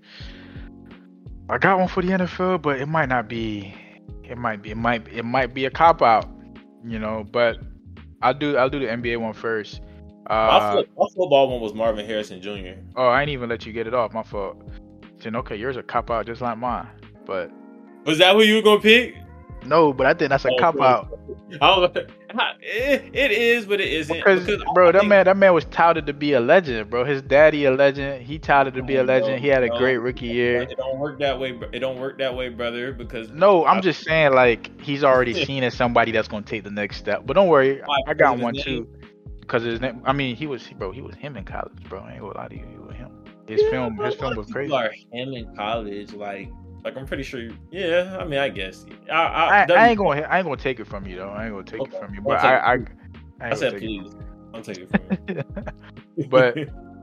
A: I got one for the N F L, but it might not be. It might be. It might. It might be a cop out. You know, but I'll do. I'll do the N B A one first.
B: My,
A: Uh,
B: foot, my football one was Marvin Harrison Junior
A: oh, I ain't even let you get it off. My fault. Saying, okay, yours a cop out just like mine, but
B: Was that who you were gonna pick?
A: no, but I think that's a
B: Oh,
A: cop
B: bro.
A: out
B: I don't, it, it is, but it isn't.
A: because,
B: Because
A: bro,
B: I
A: that
B: think-
A: man, that man was touted to be a legend, bro. His daddy a legend. He touted to be a
B: No,
A: legend. He had a
B: no,
A: great rookie year.
B: It don't work that way. bro. It don't work that way, brother. Because
A: No, I'm
B: I-
A: just saying, like, he's already seen as somebody that's gonna take the next step. But don't worry,
B: Why,
A: I
B: because
A: got
B: of his
A: one
B: name?
A: too. Because his name, I mean, he was, bro, he was him in college, bro. I ain't gonna lie to you, he was him. His
B: Yeah,
A: film,
B: bro,
A: his
B: a
A: film
B: lot
A: was
B: of
A: crazy.
B: people are him in college, like, like I'm pretty sure. You, yeah, I mean, I guess. I, I,
A: I,
B: W-
A: I ain't gonna, I ain't gonna take it from you though. I ain't gonna take
B: Okay,
A: it from you.
B: I'll
A: But
B: take
A: I,
B: it.
A: I, I, ain't
B: I
A: gonna
B: said,
A: take it
B: please, I'll take it from you.
A: from you. But,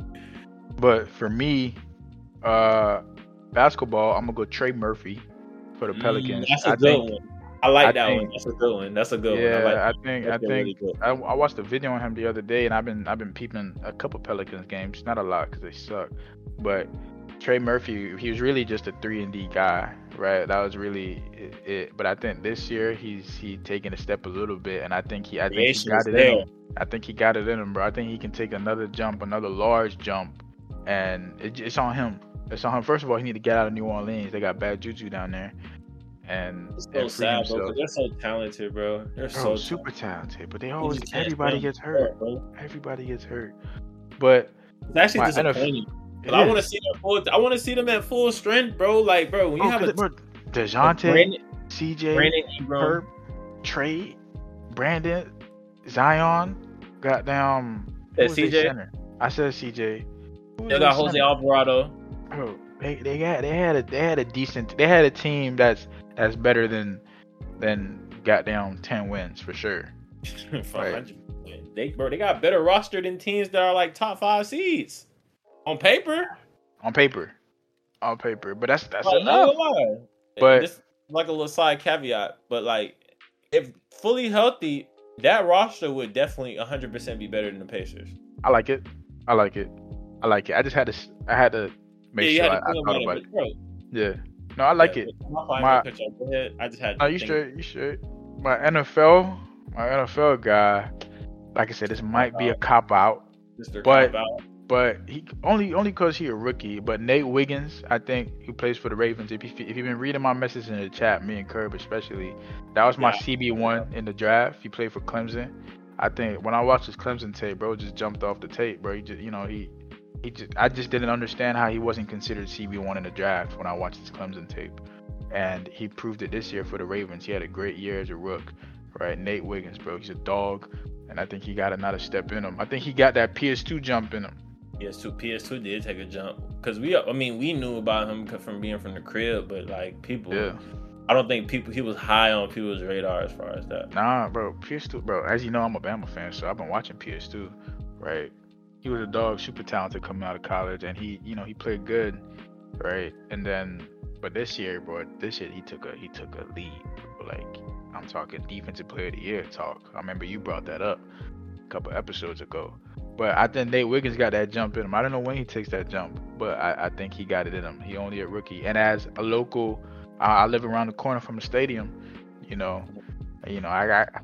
A: but for me, uh, basketball, I'm gonna go Trey Murphy for the
B: Mm,
A: Pelicans.
B: that's a
A: I
B: good
A: think,
B: one. I like
A: I
B: that
A: think-
B: one. That's a good one. That's a good
A: yeah,
B: one. I like.
A: I think, I
B: That's
A: think,
B: really good.
A: I, I watched a video on him the other day, and I've been, I've been peeping a couple Pelicans games, not a lot because they suck, but Trey Murphy, he was really just a three and D guy, right? That was really it, it. But I think this year he's he taking a step a little bit, and I think he, I think he
B: Creation
A: got
B: is
A: it
B: there.
A: in him. I think he got it in him, bro. I think he can take another jump, another large jump, and it, it's on him. It's on him. First of all, he need to get out of New Orleans. They got bad juju down there, and,
B: It's so
A: and free
B: sad, bro.
A: himself.
B: 'Cause they're so talented, bro. They're
A: Bro,
B: so
A: super talented, but they
B: talented.
A: always
B: You just can't
A: everybody
B: run
A: gets
B: the
A: hurt.
B: court, bro.
A: Everybody gets hurt. But
B: It's actually
A: My N F L
B: disappointing.
A: it
B: But I want to
A: is.
B: see them full. I want to see them at full strength, bro. Like, bro, when you
A: Bro,
B: have
A: 'cause
B: a,
A: it- bro,
B: a
A: DeJounte,
B: Brandon,
A: C J,
B: Brandon Ingram,
A: Herb, Trey, Brandon, Zion, goddamn. Who
B: That
A: was their
B: C J?
A: center? I said C J. Who was
B: they
A: their
B: got Jose
A: center?
B: Alvarado.
A: Bro, they they had they had a they had a decent they had a team that's that's better than than goddamn ten wins for sure.
B: Right. They bro, they got better roster than teams that are like top five seeds on paper.
A: On paper, on paper, but that's that's
B: Like, I
A: enough.
B: ain't gonna lie.
A: But-
B: this like a little side caveat, but like if fully healthy, that roster would definitely one hundred percent be better than the Pacers.
A: I like it. I like it. I like it. I just had to s- I had to make
B: yeah, you
A: sure
B: had
A: I,
B: to
A: I
B: think
A: thought
B: about
A: about
B: it,
A: it.
B: but, bro.
A: Yeah. No, I like
B: yeah,
A: it.
B: My, my,
A: My-
B: Go ahead. I just had.
A: No,
B: to
A: you
B: think-
A: straight. You straight. My N F L, my N F L guy. Like I said, this might be a cop out,
B: Mister
A: but-
B: Cop out.
A: but he only only because he a rookie. But Nate Wiggins, I think, who plays for the Ravens. If you if you've been reading my message in the chat, me and Curb especially, that was my
B: Yeah.
A: C B one in the draft. He played for Clemson. I think when I watched his Clemson tape, bro, just jumped off the tape, bro. He just, you know, he he just I just didn't understand how he wasn't considered C B one in the draft when I watched his Clemson tape. And he proved it this year for the Ravens. He had a great year as a rook, right? Nate Wiggins, bro, he's a dog, and I think he got another step in him. I think he got that P S two jump in him.
B: P S two, P S two did take a jump because we, I mean, we knew about him from being from the crib, but like people,
A: Yeah.
B: I don't think people he was high on people's radar as far as that.
A: Nah, bro, P S two, bro. As you know, I'm a Bama fan, so I've been watching P S two, right? He was a dog, super talented coming out of college, and he, you know, he played good, right? And then, but this year, bro, this year he took a he took a lead, bro. Like I'm talking defensive player of the year talk. I remember you brought that up a couple episodes ago. But I think Nate Wiggins got that jump in him. I don't know when he takes that jump, but I, I think he got it in him. He only a rookie, and as a local, I, I live around the corner from the stadium, you know. You know, I got.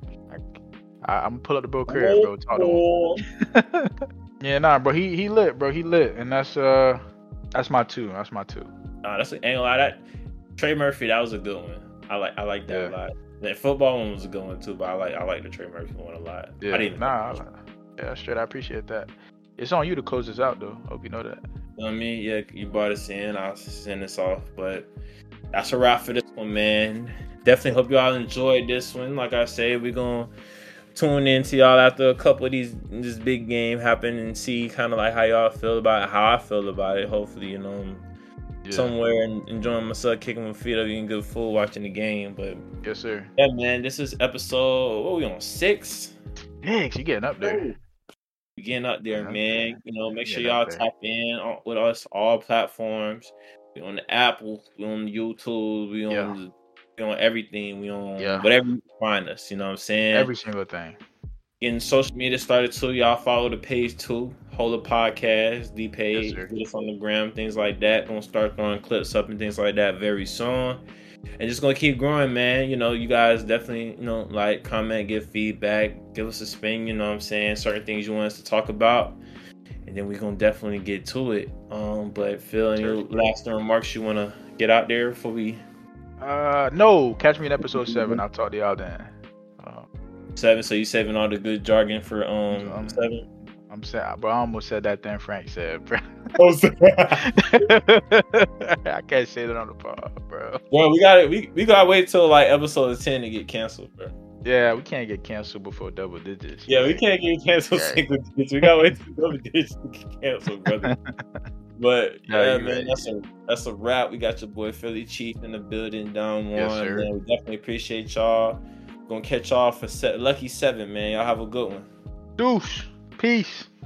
A: I, I'm gonna pull up the Bill Crib, bro. Talk to him. Yeah, nah, bro. He he lit, bro. He lit, and that's uh, that's my two. That's my two.
B: Nah, that's an angle. That Trey Murphy, that was a good one. I like I like that
A: Yeah.
B: a lot. The football one was a good one too, but I like I like the Trey Murphy one a lot.
A: Yeah,
B: I didn't.
A: nah, I, yeah, straight. I appreciate that. It's on you to close this out, though. Hope you know that.
B: You know what I mean, yeah, you brought us in. I'll send this off, but that's a wrap for this one, man. Definitely hope y'all enjoyed this one. Like I said, we're gonna tune in to y'all after a couple of these this big game happen and see kind of like how y'all feel about it, how I feel about it. Hopefully, you know, I'm
A: Yeah.
B: somewhere and enjoying myself, kicking my feet up, eating good food, watching the game. But
A: Yes, sir.
B: yeah, man, this is episode. What are we on six?
A: Thanks. You getting up there?
B: Getting up there,
A: Okay.
B: man. You know, make sure
A: Getting up
B: y'all
A: there.
B: tap in on, with us all platforms. We on the Apple, we on YouTube, we on
A: Yeah.
B: the, we on everything. We on
A: Yeah.
B: whatever you find us. You know what I'm saying?
A: Every single thing.
B: Getting social media started too. Y'all follow the page too. Hold the podcast, the page,
A: sir.
B: get us on the gram, things like that. Gonna start throwing clips up and things like that very soon. And just gonna keep growing, man. You know, you guys definitely, you know, like, comment, give feedback, give us a spin, you know what I'm saying? Certain things you want us to talk about. And then we're gonna definitely get to it. Um, but Phil, any
A: Sure.
B: last remarks you wanna get out there before we
A: Uh, no. Catch me in episode seven. I'll talk to y'all then. Uh,
B: seven? So you saving all the good jargon for um,
A: um,
B: seven?
A: I'm saying, bro. I almost said that thing Frank said, bro.
B: Oh,
A: I can't say that on the pod, bro.
B: Well, we got we we gotta wait till like episode ten to get canceled, bro.
A: Yeah, we can't get canceled before double digits.
B: Yeah, we can't get canceled
A: Yeah.
B: single digits. We gotta wait till double digits to get canceled, brother. But
A: No,
B: yeah,
A: you
B: man,
A: right.
B: that's a that's a wrap. We got your boy Philly Chief in the building, down one.
A: Yes, sir.
B: Man, we definitely appreciate y'all. Gonna catch y'all for se- lucky seven, man. Y'all have a good one.
A: Deuce. Peace.